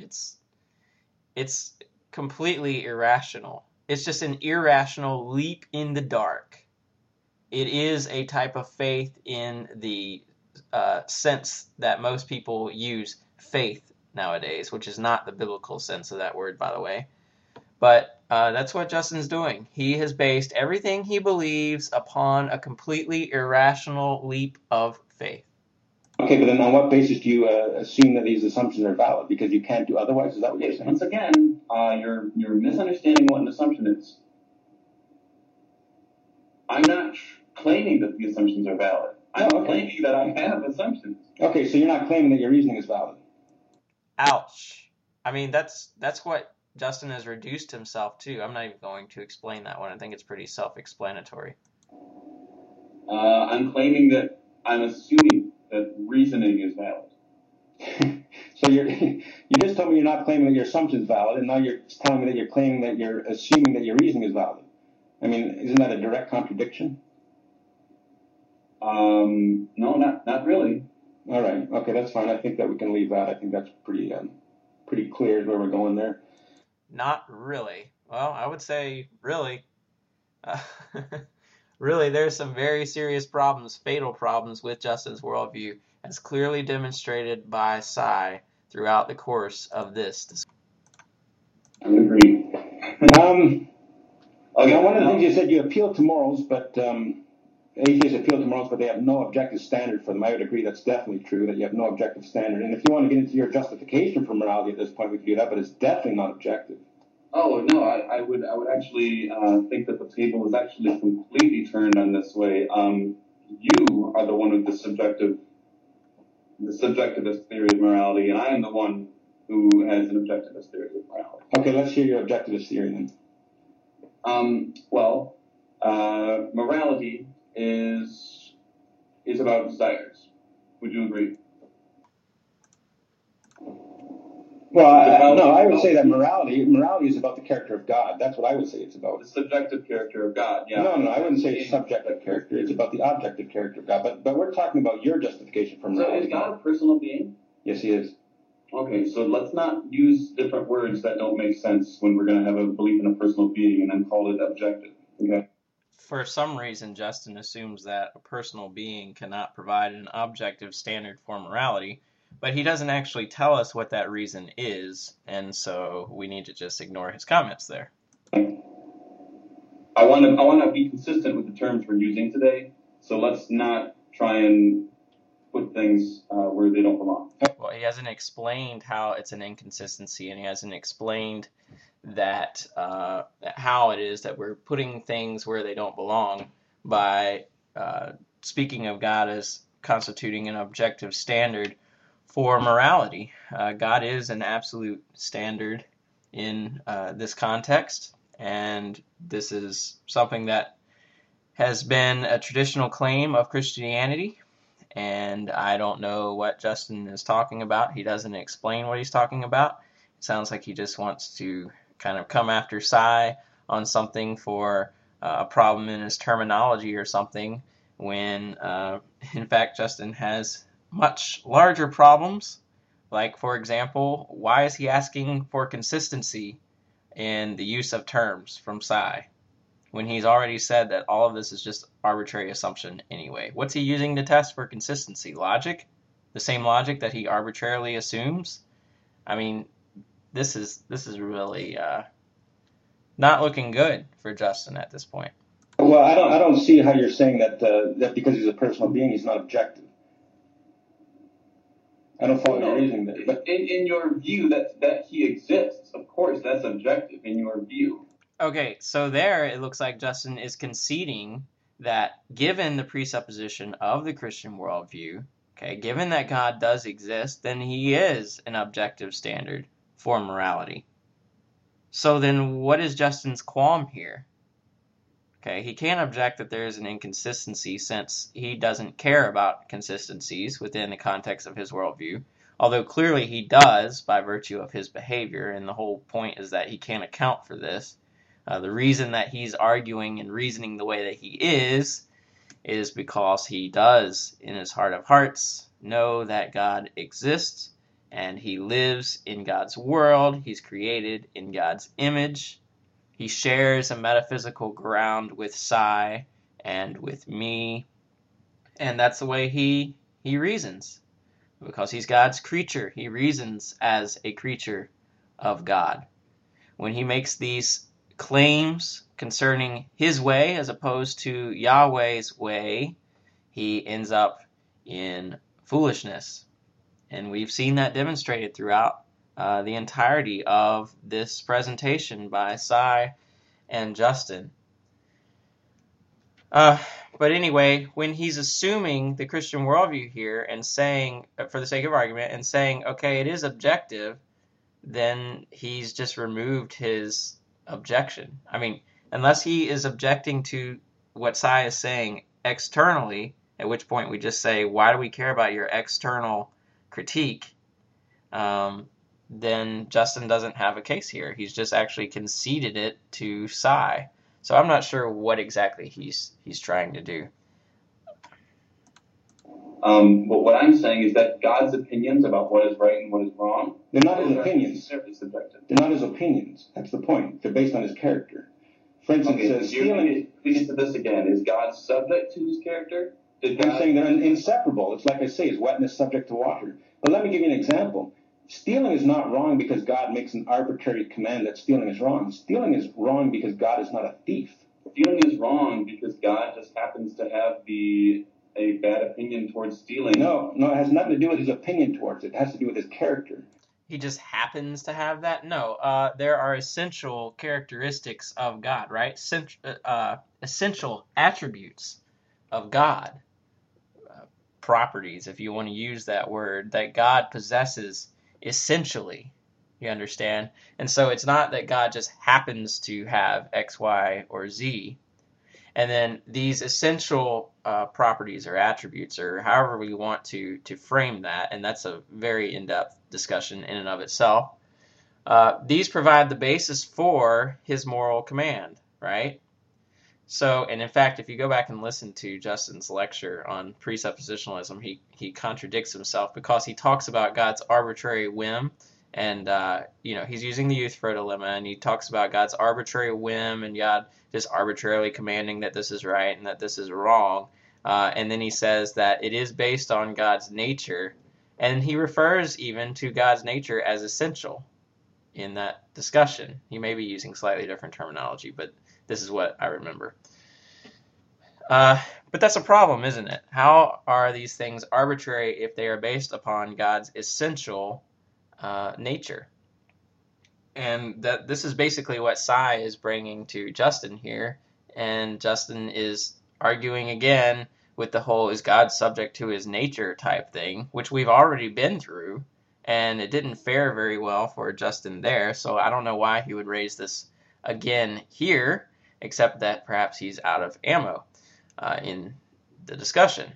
It's completely irrational. It's just an irrational leap in the dark. It is a type of faith in the sense that most people use faith nowadays, which is not the biblical sense of that word, by the way. But that's what Justin's doing. He has based everything he believes upon a completely irrational leap of faith. Okay, but then on what basis do you assume that these assumptions are valid? Because you can't do otherwise? Is that what you're saying? Once again, you're misunderstanding what an assumption is. I'm not claiming that the assumptions are valid. I'm claiming that I have assumptions. Okay, so you're not claiming that your reasoning is valid. Ouch. I mean, that's what Justin has reduced himself to. I'm not even going to explain that one. I think it's pretty self-explanatory. I'm assuming that reasoning is valid. So you just told me you're not claiming that your assumption is valid, and now you're telling me that you're claiming that you're assuming that your reasoning is valid. I mean, isn't that a direct contradiction? No, not really. All right. Okay, that's fine. I think that we can leave that. I think that's pretty clear where we're going there. Not really. Well, I would say really. Uh, really, there's some very serious problems, fatal problems with Justin's worldview, as clearly demonstrated by Sai throughout the course of this discussion. I would agree. One of the things you said, you appeal to morals, but atheists appeal to morals, but they have no objective standard for them. I would agree that's definitely true, that you have no objective standard. And if you want to get into your justification for morality at this point, we can do that, but it's definitely not objective. Oh, no, I would actually think that the table is actually completely turned on this way. You are the one with the subjectivist theory of morality, and I am the one who has an objectivist theory of morality. Okay, let's hear your objectivist theory then. Morality is about desires. Would you agree? Well, no, I would say that morality is about the character of God. That's what I would say it's about. The subjective character of God, yeah. No, I wouldn't say it's subjective character. It's about the objective character of God. But we're talking about your justification for morality. So is God a personal being? Yes, he is. Okay, so let's not use different words that don't make sense when we're going to have a belief in a personal being and then call it objective. Okay. For some reason, Justin assumes that a personal being cannot provide an objective standard for morality, but he doesn't actually tell us what that reason is, and so we need to just ignore his comments there. I want to be consistent with the terms we're using today, so let's not try and put things where they don't belong. Well, he hasn't explained how it's an inconsistency, and he hasn't explained that how it is that we're putting things where they don't belong by speaking of God as constituting an objective standard for morality. God is an absolute standard in this context, and this is something that has been a traditional claim of Christianity, and I don't know what Justin is talking about. He doesn't explain what he's talking about. It sounds like he just wants to kind of come after Sai on something for a problem in his terminology or something, when in fact Justin has much larger problems. Like, for example, why is he asking for consistency in the use of terms from Sai when he's already said that all of this is just arbitrary assumption anyway? What's he using to test for consistency? Logic? The same logic that he arbitrarily assumes? I mean, this is really not looking good for Justin at this point. Well, I don't see how you're saying that that because he's a personal being, he's not objective. I don't follow your reasoning there. But in your view, that he exists, of course, that's objective in your view. Okay, so there it looks like Justin is conceding that given the presupposition of the Christian worldview, okay, given that God does exist, then he is an objective standard for morality. So then what is Justin's qualm here? Okay, he can't object that there is an inconsistency since he doesn't care about consistencies within the context of his worldview, although clearly he does by virtue of his behavior, and the whole point is that he can't account for this. The reason that he's arguing and reasoning the way that he is because he does, in his heart of hearts, know that God exists, and he lives in God's world. He's created in God's image. He shares a metaphysical ground with Sai and with me, and that's the way he reasons. Because he's God's creature, he reasons as a creature of God. When he makes these claims concerning his way as opposed to Yahweh's way, he ends up in foolishness. And we've seen that demonstrated throughout the entirety of this presentation by Sai and Justin. But anyway, when he's assuming the Christian worldview here and saying, for the sake of argument, and saying, okay, it is objective, then he's just removed his objection. I mean, unless he is objecting to what Sai is saying externally, at which point we just say, why do we care about your external critique? Then Justin doesn't have a case here. He's just actually conceded it to Sai. So I'm not sure what exactly he's trying to do. But what I'm saying is that God's opinions about what is right and what is wrong, they're not his opinions. Subjective. They're not his opinions. That's the point. They're based on his character. For instance, Okay, stealing. we get to this again. Is God subject to his character? I'm saying they're inseparable. It's like I say, is wetness subject to water? But let me give you an example. Stealing is not wrong because God makes an arbitrary command that stealing is wrong. Stealing is wrong because God is not a thief. Stealing is wrong because God just happens to have a bad opinion towards stealing. No, it has nothing to do with his opinion towards it. It has to do with his character. He just happens to have that? No, there are essential characteristics of God, right? Essential attributes of God. Properties, if you want to use that word, that God possesses essentially. You understand? And so it's not that God just happens to have X, Y, or Z. And then these essential properties or attributes, or however we want to frame that, and that's a very in-depth discussion in and of itself, these provide the basis for his moral command, right? So, and in fact, if you go back and listen to Justin's lecture on presuppositionalism, he contradicts himself because he talks about God's arbitrary whim, and he's using the Euthyphro dilemma, and he talks about God's arbitrary whim and God just arbitrarily commanding that this is right and that this is wrong, and then he says that it is based on God's nature, and he refers even to God's nature as essential in that discussion. He may be using slightly different terminology, but this is what I remember. But that's a problem, isn't it? How are these things arbitrary if they are based upon God's essential nature? And that this is basically what Sai is bringing to Justin here. And Justin is arguing again with the whole is God subject to his nature type thing, which we've already been through. And it didn't fare very well for Justin there. So I don't know why he would raise this again here, except that perhaps he's out of ammo in the discussion.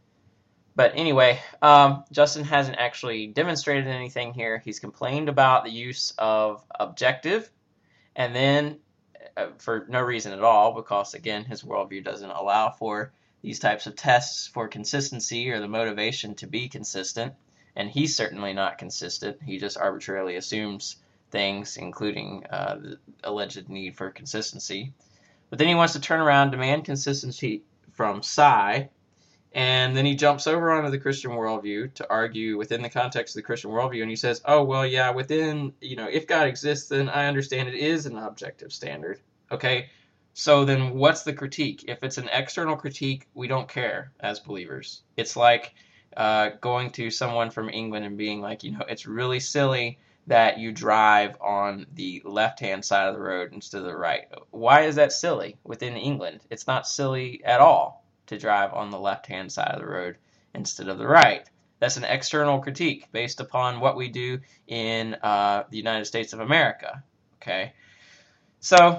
But anyway, Justin hasn't actually demonstrated anything here. He's complained about the use of objective, and then for no reason at all, because again, his worldview doesn't allow for these types of tests for consistency or the motivation to be consistent, and he's certainly not consistent. He just arbitrarily assumes things, including the alleged need for consistency. But then he wants to turn around, demand consistency from Sai, and then he jumps over onto the Christian worldview to argue within the context of the Christian worldview, and he says, oh, well, yeah, within, if God exists, then I understand it is an objective standard. Okay, so then what's the critique? If it's an external critique, we don't care as believers. It's like going to someone from England and being like, it's really silly that you drive on the left-hand side of the road instead of the right. Why is that silly within England? It's not silly at all to drive on the left-hand side of the road instead of the right. That's an external critique based upon what we do in the United States of America. Okay, so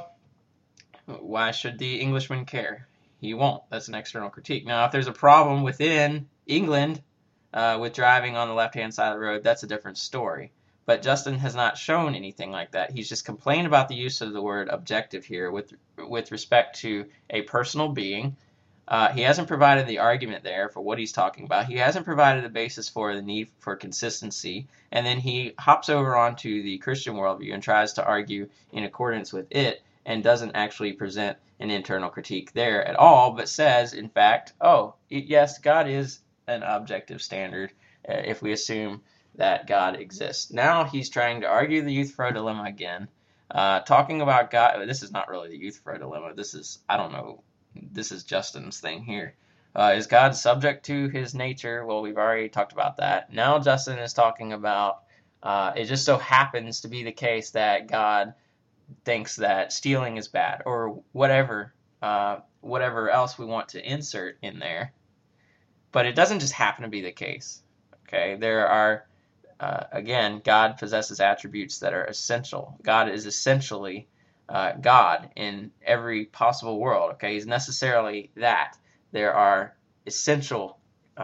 why should the Englishman care? He won't. That's an external critique. Now, if there's a problem within England with driving on the left-hand side of the road, that's a different story. But Justin has not shown anything like that. He's just complained about the use of the word objective here with respect to a personal being. He hasn't provided the argument there for what he's talking about. He hasn't provided a basis for the need for consistency. And then he hops over onto the Christian worldview and tries to argue in accordance with it and doesn't actually present an internal critique there at all, but says, in fact, yes, God is an objective standard if we assume that God exists. Now he's trying to argue the Euthyphro dilemma again, talking about God. This is not really the Euthyphro dilemma. This is, I don't know, this is Justin's thing here. Is God subject to his nature? Well, we've already talked about that. Now Justin is talking about, it just so happens to be the case that God thinks that stealing is bad, or whatever else we want to insert in there. But it doesn't just happen to be the case. Okay, there are, again, God possesses attributes that are essential. God is essentially God in every possible world. Okay, he's necessarily that. There are essential,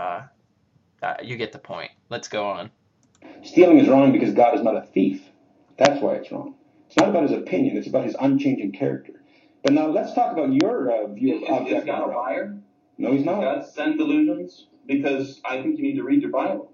you get the point. Let's go on. Stealing is wrong because God is not a thief. That's why it's wrong. It's not about his opinion. It's about his unchanging character. But now let's talk about your view of objective. Is God a liar? No, he's not. God send delusions? Because I think you need to read your Bible.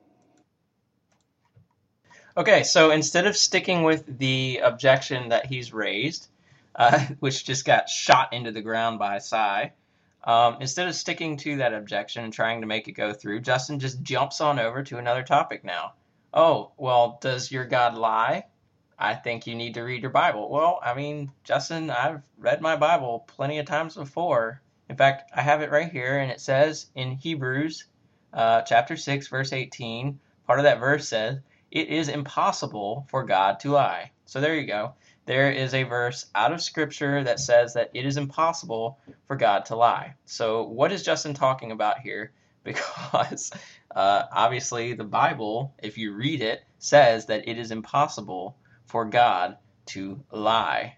Okay, so instead of sticking with the objection that he's raised, which just got shot into the ground by Cy. Instead of sticking to that objection and trying to make it go through, Justin just jumps on over to another topic now. Oh, well, does your God lie? I think you need to read your Bible. Well, I mean, Justin, I've read my Bible plenty of times before. In fact, I have it right here, and it says in Hebrews chapter 6, verse 18, part of that verse says, it is impossible for God to lie. So there you go. There is a verse out of Scripture that says that it is impossible for God to lie. So what is Justin talking about here? Because obviously the Bible, if you read it, says that it is impossible for God to lie.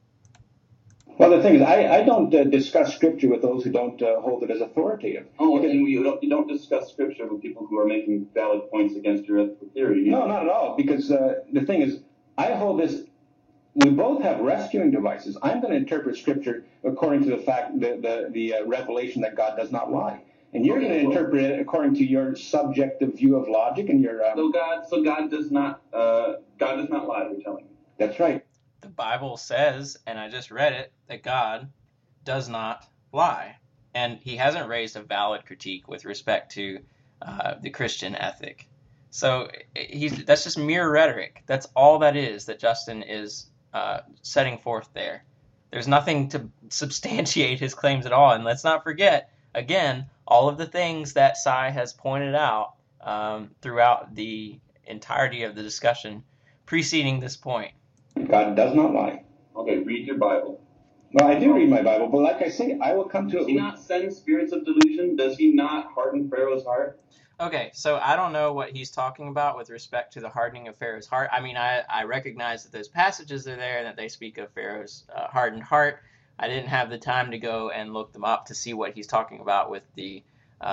Well, the thing is, I don't discuss Scripture with those who don't hold it as authoritative. Oh, and you don't discuss Scripture with people who are making valid points against your ethical theory. No, not at all, because the thing is, I hold this. We both have rescuing devices. I'm going to interpret Scripture according to the fact the revelation that God does not lie, and you're going to interpret it according to your subjective view of logic and your. So God does not lie. You're telling me. That's right. The Bible says, and I just read it, that God does not lie, and He hasn't raised a valid critique with respect to the Christian ethic. So that's just mere rhetoric. That's all that is that Justin is setting forth there. There's nothing to substantiate his claims at all. And let's not forget, again, all of the things that Cy has pointed out throughout the entirety of the discussion preceding this point. God does not lie. Okay, read your Bible. Well, I do read my Bible, but like I say, I will come to it. Does He not send spirits of delusion? Does He not harden Pharaoh's heart? Okay, so I don't know what he's talking about with respect to the hardening of Pharaoh's heart. I mean, I recognize that those passages are there and that they speak of Pharaoh's hardened heart. I didn't have the time to go and look them up to see what he's talking about with the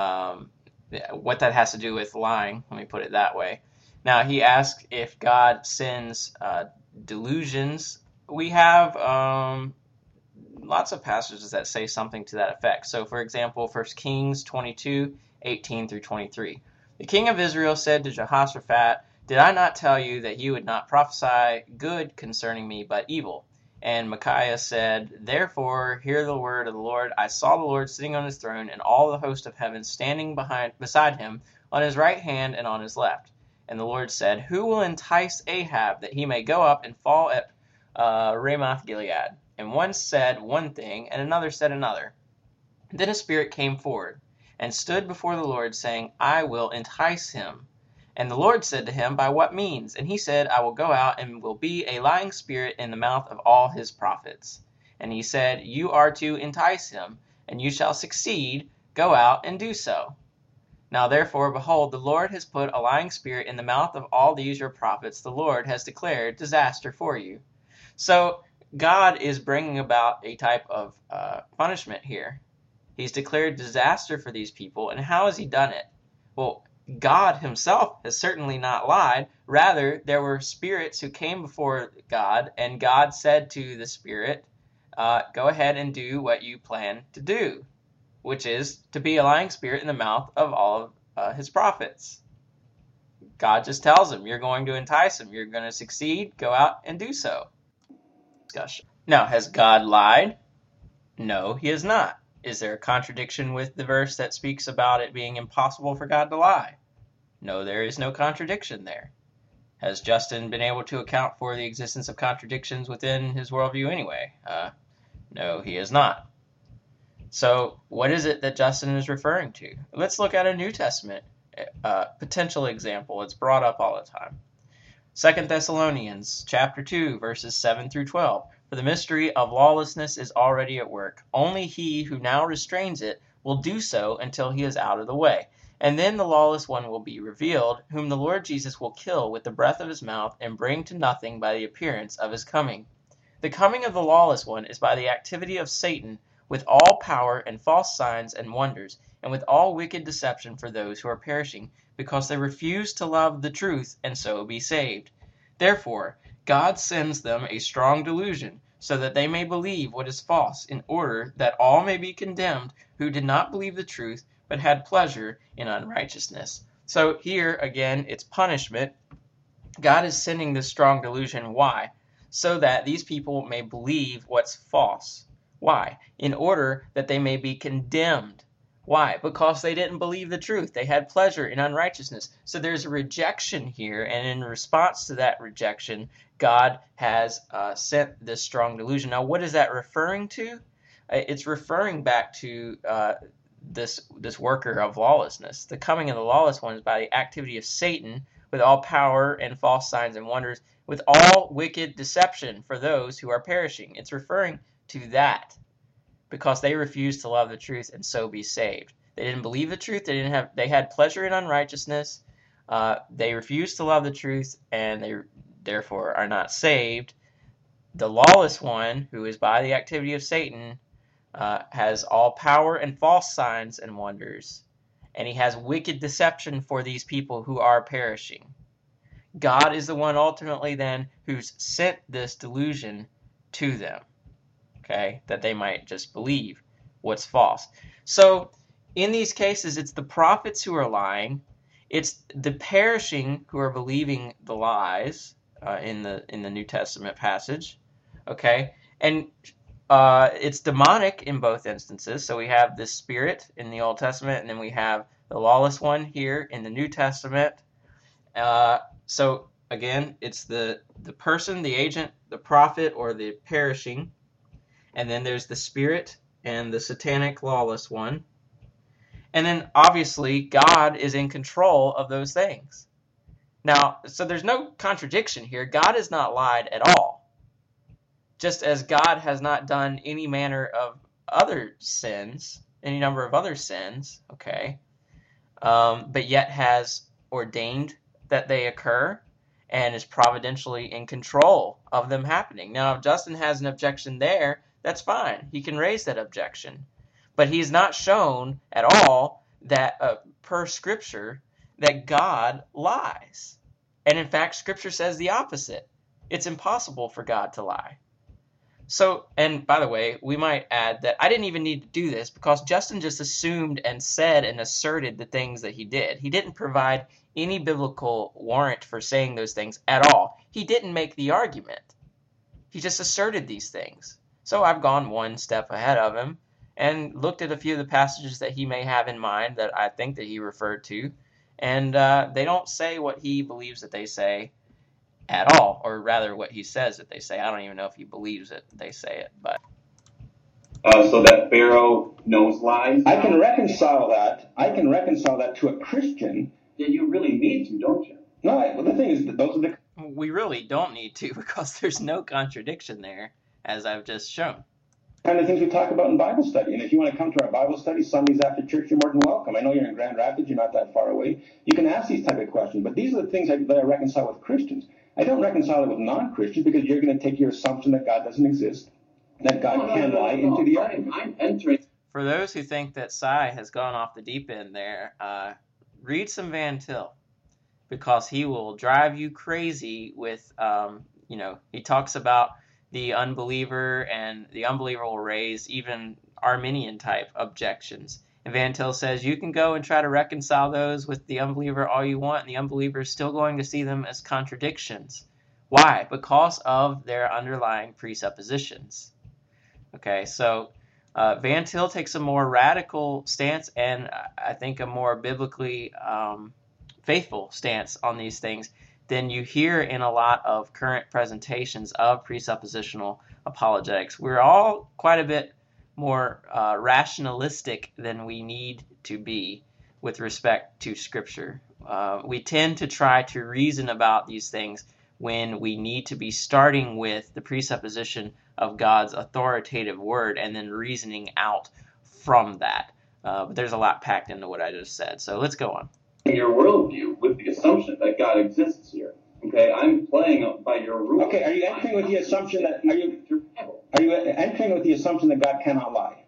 what that has to do with lying. Let me put it that way. Now, he asked if God sends delusions. We have lots of passages that say something to that effect. So, for example, 1 Kings 22, 18 through 23. The king of Israel said to Jehoshaphat, did I not tell you that you would not prophesy good concerning me, but evil? And Micaiah said, therefore, hear the word of the Lord. I saw the Lord sitting on his throne, and all the host of heaven standing beside him, on his right hand and on his left. And the Lord said, who will entice Ahab, that he may go up and fall at Ramoth Gilead? And one said one thing, and another said another. Then a spirit came forward, and stood before the Lord, saying, I will entice him. And the Lord said to him, by what means? And he said, I will go out, and will be a lying spirit in the mouth of all his prophets. And he said, you are to entice him, and you shall succeed. Go out and do so. Now therefore, behold, the Lord has put a lying spirit in the mouth of all these your prophets. The Lord has declared disaster for you. So God is bringing about a type of punishment here. He's declared disaster for these people, and how has he done it? Well, God himself has certainly not lied. Rather, there were spirits who came before God, and God said to the spirit, go ahead and do what you plan to do, which is to be a lying spirit in the mouth of all of his prophets. God just tells him, you're going to entice him, you're going to succeed, go out and do so. Discussion. Now, has God lied? No, he has not. Is there a contradiction with the verse that speaks about it being impossible for God to lie? No, there is no contradiction there. Has Justin been able to account for the existence of contradictions within his worldview anyway? No, he has not. So, what is it that Justin is referring to? Let's look at a New Testament potential example. It's brought up all the time. 2 Thessalonians chapter 2, verses 7 through 12. For the mystery of lawlessness is already at work. Only he who now restrains it will do so until he is out of the way. And then the lawless one will be revealed, whom the Lord Jesus will kill with the breath of his mouth and bring to nothing by the appearance of his coming. The coming of the lawless one is by the activity of Satan, with all power and false signs and wonders, and with all wicked deception for those who are perishing, because they refuse to love the truth and so be saved. Therefore, God sends them a strong delusion, so that they may believe what is false, in order that all may be condemned who did not believe the truth, but had pleasure in unrighteousness. So here, again, it's punishment. God is sending this strong delusion. Why? so that these people may believe what's false. Why? In order that they may be condemned. Why? Because they didn't believe the truth. They had pleasure in unrighteousness. So there's a rejection here, and in response to that rejection, God has sent this strong delusion. Now, what is that referring to? It's referring back to this worker of lawlessness. The coming of the lawless one is by the activity of Satan, with all power and false signs and wonders, with all wicked deception for those who are perishing. It's referring to that, because they refused to love the truth and so be saved. They didn't believe the truth. They had pleasure in unrighteousness. They refused to love the truth, and they therefore are not saved. The lawless one, who is by the activity of Satan, has all power and false signs and wonders, and he has wicked deception for these people who are perishing. God is the one ultimately then who's sent this delusion to them, okay, that they might just believe what's false. So in these cases, it's the prophets who are lying. It's the perishing who are believing the lies in the New Testament passage, okay, and it's demonic in both instances. So we have this spirit in the Old Testament, and then we have the lawless one here in the New Testament. So again, it's the person, the agent, the prophet, or the perishing, and then there's the spirit and the satanic lawless one. And then obviously God is in control of those things. Now, so there's no contradiction here. God has not lied at all. Just as God has not done any manner of other sins, any number of other sins, okay, but yet has ordained that they occur and is providentially in control of them happening. Now, if Justin has an objection there, that's fine. He can raise that objection. But he's not shown at all that, per Scripture, that God lies. And in fact, Scripture says the opposite. It's impossible for God to lie. So, and by the way, we might add that I didn't even need to do this because Justin just assumed and said and asserted the things that he did. He didn't provide any biblical warrant for saying those things at all. He didn't make the argument. He just asserted these things. So I've gone one step ahead of him and looked at a few of the passages that he may have in mind that I think that he referred to, and they don't say what he believes that they say at all, or rather what he says that they say. I don't even know if he believes it, they say it, but... So that Pharaoh knows lies? I can reconcile that to a Christian. Yeah, you really need to, don't you? No, well, the thing is that those are the... We really don't need to, because there's no contradiction there, as I've just shown. Kind of things we talk about in Bible study. And if you want to come to our Bible study Sundays after church, you're more than welcome. I know you're in Grand Rapids, you're not that far away. You can ask these type of questions. But these are the things that I reconcile with Christians. I don't reconcile it with non-Christians because you're going to take your assumption that God doesn't exist, that God can lie into the argument. I'm entering. For those who think that Cy has gone off the deep end there, read some Van Til, because he will drive you crazy with, he talks about the unbeliever, and the unbeliever will raise even Arminian-type objections. And Van Til says you can go and try to reconcile those with the unbeliever all you want, and the unbeliever is still going to see them as contradictions. Why? Because of their underlying presuppositions. Okay, so Van Til takes a more radical stance, and I think a more biblically faithful stance on these things than you hear in a lot of current presentations of presuppositional apologetics. We're all quite a bit more rationalistic than we need to be with respect to Scripture. We tend to try to reason about these things when we need to be starting with the presupposition of God's authoritative word and then reasoning out from that. But there's a lot packed into what I just said, so let's go on. Your worldview with the assumption that God exists here. Okay, I'm playing by your rules. Okay, are you entering with the assumption that God cannot lie?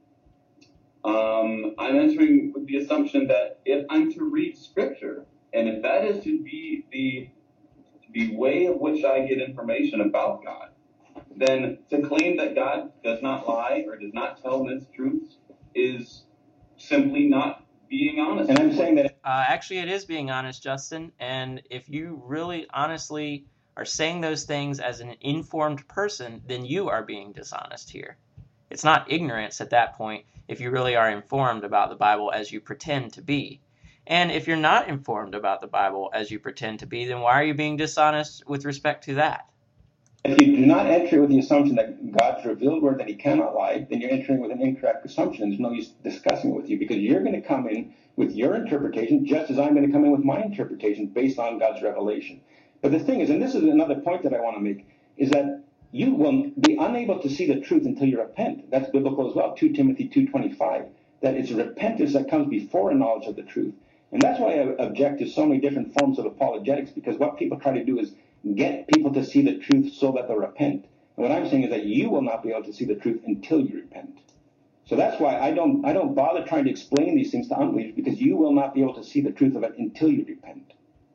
I'm entering with the assumption that if I'm to read Scripture, and if that is to be the way of which I get information about God, then to claim that God does not lie or does not tell mistruths is simply not being honest. And I'm saying that... Actually, it is being honest, Justin. And if you really honestly are saying those things as an informed person, then you are being dishonest here. It's not ignorance at that point if you really are informed about the Bible as you pretend to be. And if you're not informed about the Bible as you pretend to be, then why are you being dishonest with respect to that? If you do not enter with the assumption that God's revealed word that he cannot lie, then you're entering with an incorrect assumption. There's no use discussing it with you, because you're going to come in with your interpretation just as I'm going to come in with my interpretation based on God's revelation. But the thing is, and this is another point that I want to make, is that you will be unable to see the truth until you repent. That's biblical as well, 2 Timothy 2:25, that it's repentance that comes before a knowledge of the truth. And that's why I object to so many different forms of apologetics, because what people try to do is get people to see the truth so that they'll repent. And what I'm saying is that you will not be able to see the truth until you repent. So that's why I don't bother trying to explain these things to unbelievers, because you will not be able to see the truth of it until you repent.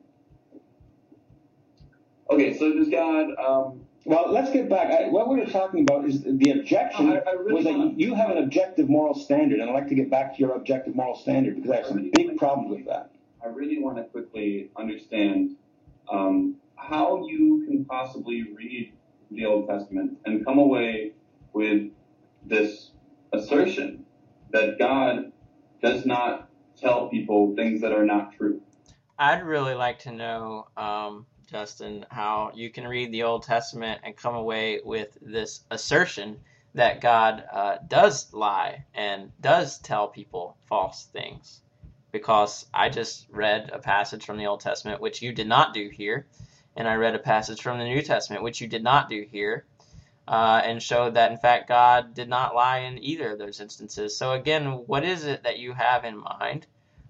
Okay, so does God... Well, let's get back. What we were talking about is the objection was that you have an objective moral standard, and I'd like to get back to your objective moral standard, because I have some big problems with that. I really want to quickly understand how you can possibly read the Old Testament and come away with this assertion that God does not tell people things that are not true. I'd really like to know, Justin, how you can read the Old Testament and come away with this assertion that God does lie and does tell people false things. Because I just read a passage from the Old Testament, which you did not do here, and I read a passage from the New Testament, which you did not do here, and showed that, in fact, God did not lie in either of those instances. So again, what is it that you have in mind?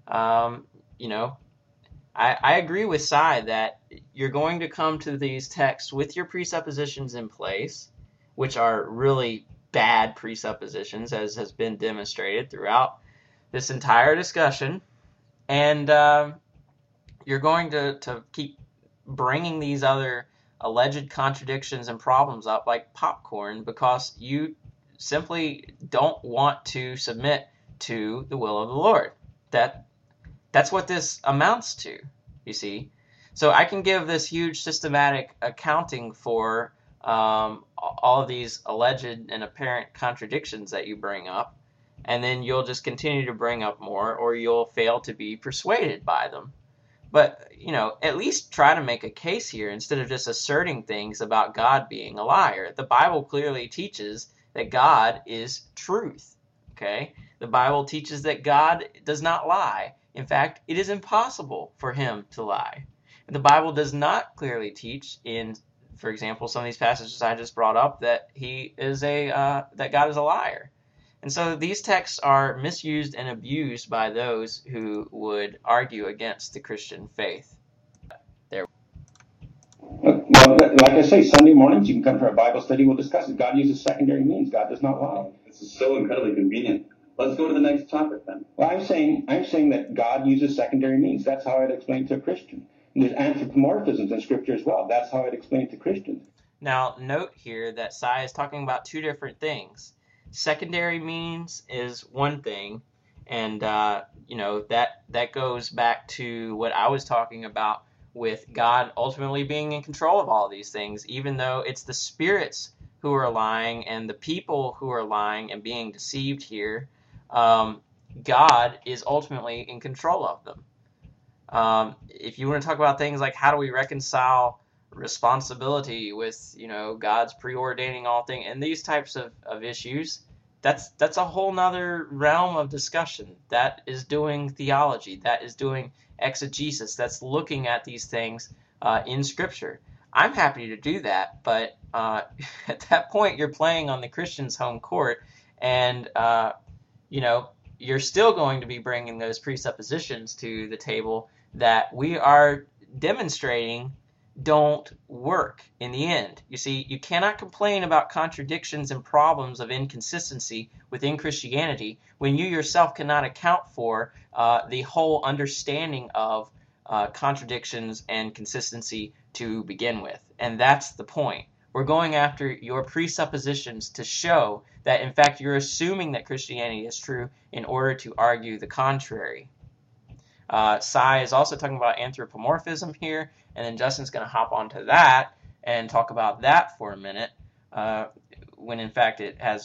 I agree with Sai that you're going to come to these texts with your presuppositions in place, which are really bad presuppositions, as has been demonstrated throughout this entire discussion. And you're going to keep bringing these other alleged contradictions and problems up like popcorn, because you simply don't want to submit to the will of the Lord. That's what this amounts to, you see. So I can give this huge systematic accounting for all of these alleged and apparent contradictions that you bring up, and then you'll just continue to bring up more, or you'll fail to be persuaded by them. But, at least try to make a case here instead of just asserting things about God being a liar. The Bible clearly teaches that God is truth, okay? The Bible teaches that God does not lie. In fact, it is impossible for him to lie. And the Bible does not clearly teach in, for example, some of these passages I just brought up, that that God is a liar. And so these texts are misused and abused by those who would argue against the Christian faith. Well, like I say, Sunday mornings you can come for a Bible study. We'll discuss it. God uses secondary means. God does not lie. This is so incredibly convenient. Let's go to the next topic then. Well, I'm saying that God uses secondary means. That's how I'd explain to a Christian. And there's anthropomorphisms in Scripture as well. That's how I'd explain to Christians. Now, note here that Sai is talking about two different things. Secondary means is one thing, and that goes back to what I was talking about with God ultimately being in control of all these things, even though it's the spirits who are lying and the people who are lying and being deceived here. God is ultimately in control of them. If you want to talk about things like how do we reconcile responsibility with, God's preordaining all things and these types of issues, that's a whole nother realm of discussion. That is doing theology. That is doing exegesis. That's looking at these things in Scripture. I'm happy to do that, but at that point you're playing on the Christian's home court, and you're still going to be bringing those presuppositions to the table that we are demonstrating don't work in the end. You see, you cannot complain about contradictions and problems of inconsistency within Christianity when you yourself cannot account for the whole understanding of contradictions and consistency to begin with. And that's the point. We're going after your presuppositions to show that, in fact, you're assuming that Christianity is true in order to argue the contrary. Sai is also talking about anthropomorphism here, and then Justin's going to hop onto that and talk about that for a minute, when in fact it has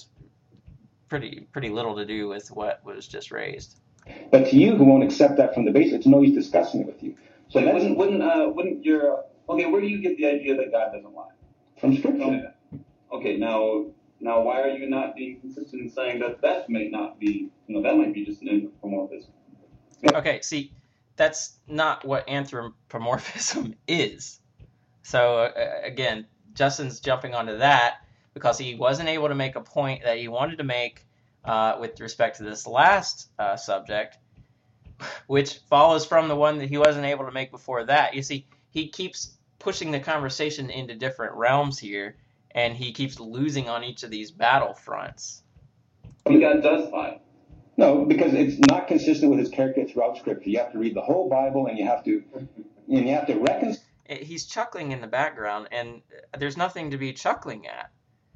pretty little to do with what was just raised. But to you who won't accept that from the base, it's no use discussing it with you. So wouldn't your where do you get the idea that God doesn't lie? From Scripture. Okay, now why are you not being consistent in saying that may not be, that might be just an anthropomorphism? Okay, see, that's not what anthropomorphism is. So again, Justin's jumping onto that because he wasn't able to make a point that he wanted to make with respect to this last subject, which follows from the one that he wasn't able to make before that. You see, he keeps pushing the conversation into different realms here, and he keeps losing on each of these battle fronts. God does lie. No, because it's not consistent with his character throughout Scripture. You have to read the whole Bible, and you have to reconcile. He's chuckling in the background, and there's nothing to be chuckling at.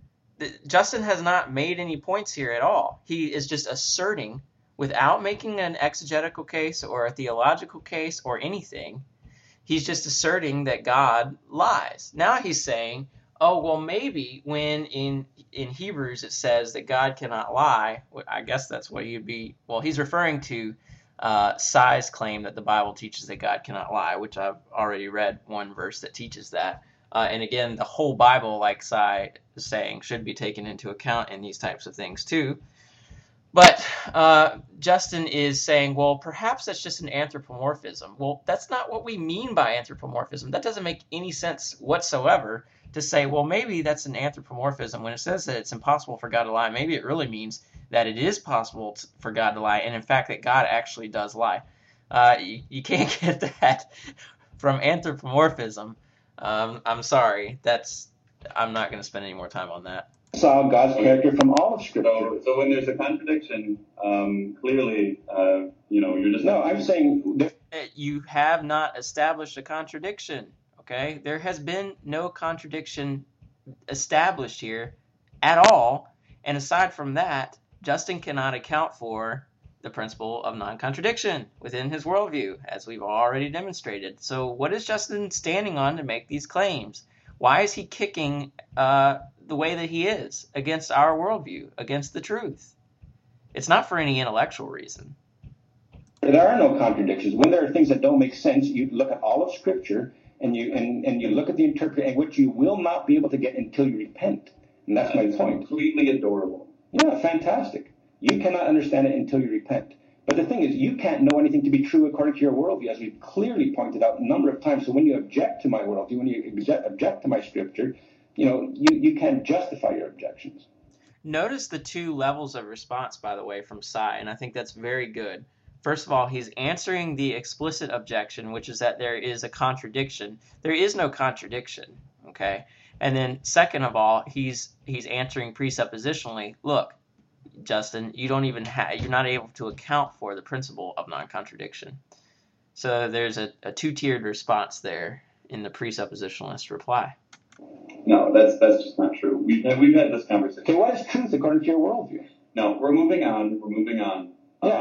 Justin has not made any points here at all. He is just asserting, without making an exegetical case or a theological case or anything, he's just asserting that God lies. Now he's saying, oh, well, maybe when in Hebrews it says that God cannot lie, I guess that's what he'd be, well, he's referring to Sai's claim that the Bible teaches that God cannot lie, which I've already read one verse that teaches that. And again, the whole Bible, like Sai is saying, should be taken into account in these types of things too. But Justin is saying, well, perhaps that's just an anthropomorphism. Well, that's not what we mean by anthropomorphism. That doesn't make any sense whatsoever to say, well, maybe that's an anthropomorphism. When it says that it's impossible for God to lie, maybe it really means that it is possible for God to lie, and in fact that God actually does lie. You can't get that from anthropomorphism. I'm sorry. I'm not going to spend any more time on that. Saw God's character from all of Scripture. So when there's a contradiction, clearly, you're just... No, I'm saying... You have not established a contradiction, okay? There has been no contradiction established here at all, and aside from that, Justin cannot account for the principle of non-contradiction within his worldview, as we've already demonstrated. So what is Justin standing on to make these claims? Why is he kicking the way that he is against our worldview, against the truth? It's not for any intellectual reason. There are no contradictions. When there are things that don't make sense, you look at all of Scripture and you look at the interpretation, which you will not be able to get until you repent. And that's my point. Completely adorable. Yeah, fantastic. You cannot understand it until you repent. But the thing is, you can't know anything to be true according to your worldview, as we've clearly pointed out a number of times. So when you object to my worldview, when you object to my Scripture, you can't justify your objections. Notice the two levels of response, by the way, from Sai, and I think that's very good. First of all, he's answering the explicit objection, which is that there is a contradiction. There is no contradiction, okay? And then second of all, he's answering presuppositionally. Look, Justin, you're not able to account for the principle of non-contradiction. So there's a two-tiered response there in the presuppositionalist reply. No, that's just not true. We've had this conversation. Okay, what is truth according to your worldview? No, we're moving on.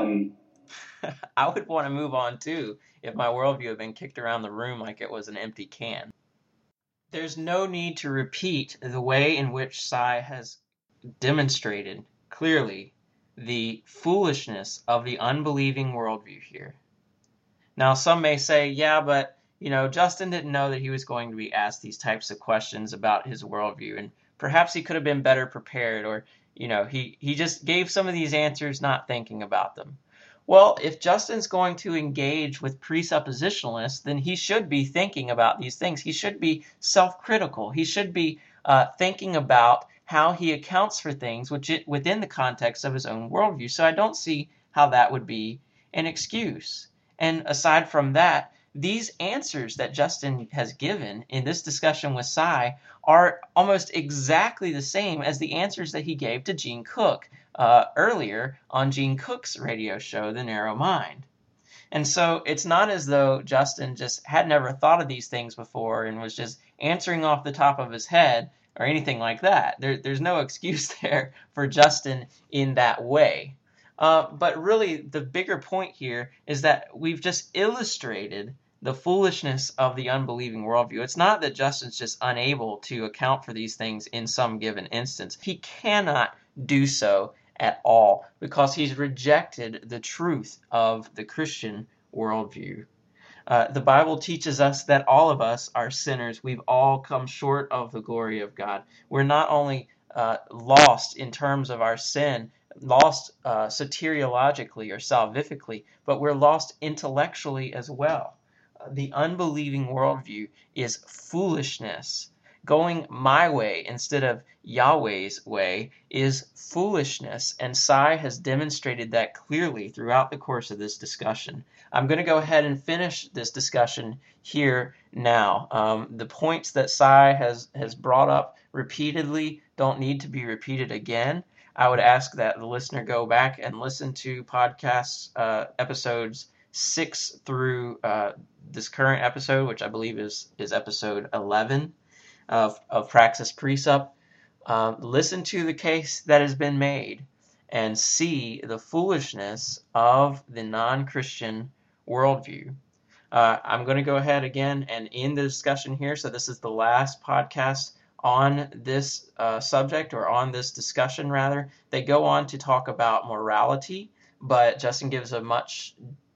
Yeah. I would want to move on too if my worldview had been kicked around the room like it was an empty can. There's no need to repeat the way in which Sai has demonstrated clearly the foolishness of the unbelieving worldview here. Now, some may say, yeah, but Justin didn't know that he was going to be asked these types of questions about his worldview, and perhaps he could have been better prepared, or he just gave some of these answers not thinking about them. Well, if Justin's going to engage with presuppositionalists, then he should be thinking about these things. He should be self-critical. He should be thinking about how he accounts for things within the context of his own worldview. So I don't see how that would be an excuse. And aside from that, these answers that Justin has given in this discussion with Sai are almost exactly the same as the answers that he gave to Gene Cook earlier on Gene Cook's radio show, The Narrow Mind. And so it's not as though Justin just had never thought of these things before and was just answering off the top of his head or anything like that. There's no excuse there for Justin in that way. But really, the bigger point here is that we've just illustrated the foolishness of the unbelieving worldview. It's not that Justin's just unable to account for these things in some given instance. He cannot do so at all because he's rejected the truth of the Christian worldview. The Bible teaches us that all of us are sinners. We've all come short of the glory of God. We're not only lost in terms of our sin, lost soteriologically or salvifically, but we're lost intellectually as well. The unbelieving worldview is foolishness. Going my way instead of Yahweh's way is foolishness, and Sai has demonstrated that clearly throughout the course of this discussion. I'm going to go ahead and finish this discussion here now. The points that Sai has brought up repeatedly don't need to be repeated again. I would ask that the listener go back and listen to podcasts, episodes 6 through this current episode, which I believe is episode 11 of Praxis Precept. Listen to the case that has been made and see the foolishness of the non-Christian worldview. I'm going to go ahead again and end the discussion here. So this is the last podcast on this subject, or on this discussion rather. They go on to talk about morality, but Justin gives a much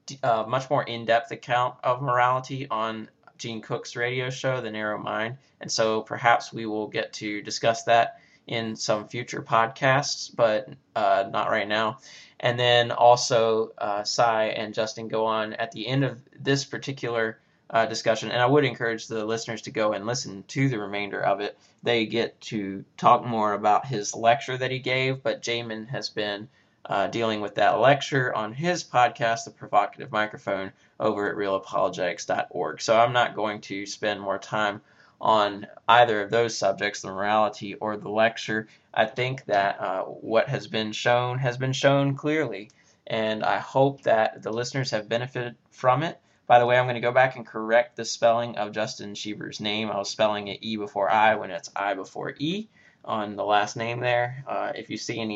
more in-depth account of morality on Gene Cook's radio show, The Narrow Mind, and so perhaps we will get to discuss that in some future podcasts, but not right now. And then also Sai and Justin go on at the end of this particular discussion, and I would encourage the listeners to go and listen to the remainder of it. They get to talk more about his lecture that he gave, but Jamin has been dealing with that lecture on his podcast, The Provocative Microphone, over at realapologetics.org. So I'm not going to spend more time on either of those subjects, the morality or the lecture. I think that what has been shown clearly, and I hope that the listeners have benefited from it. By the way, I'm going to go back and correct the spelling of Justin Cheever's name. I was spelling it E before I when it's I before E on the last name there. If you see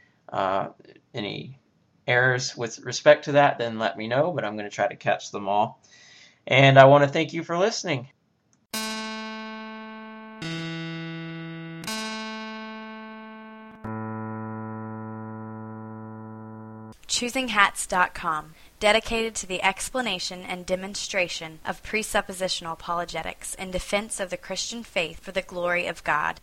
any errors with respect to that, then let me know, but I'm going to try to catch them all. And I want to thank you for listening. ChoosingHats.com, dedicated to the explanation and demonstration of presuppositional apologetics in defense of the Christian faith for the glory of God.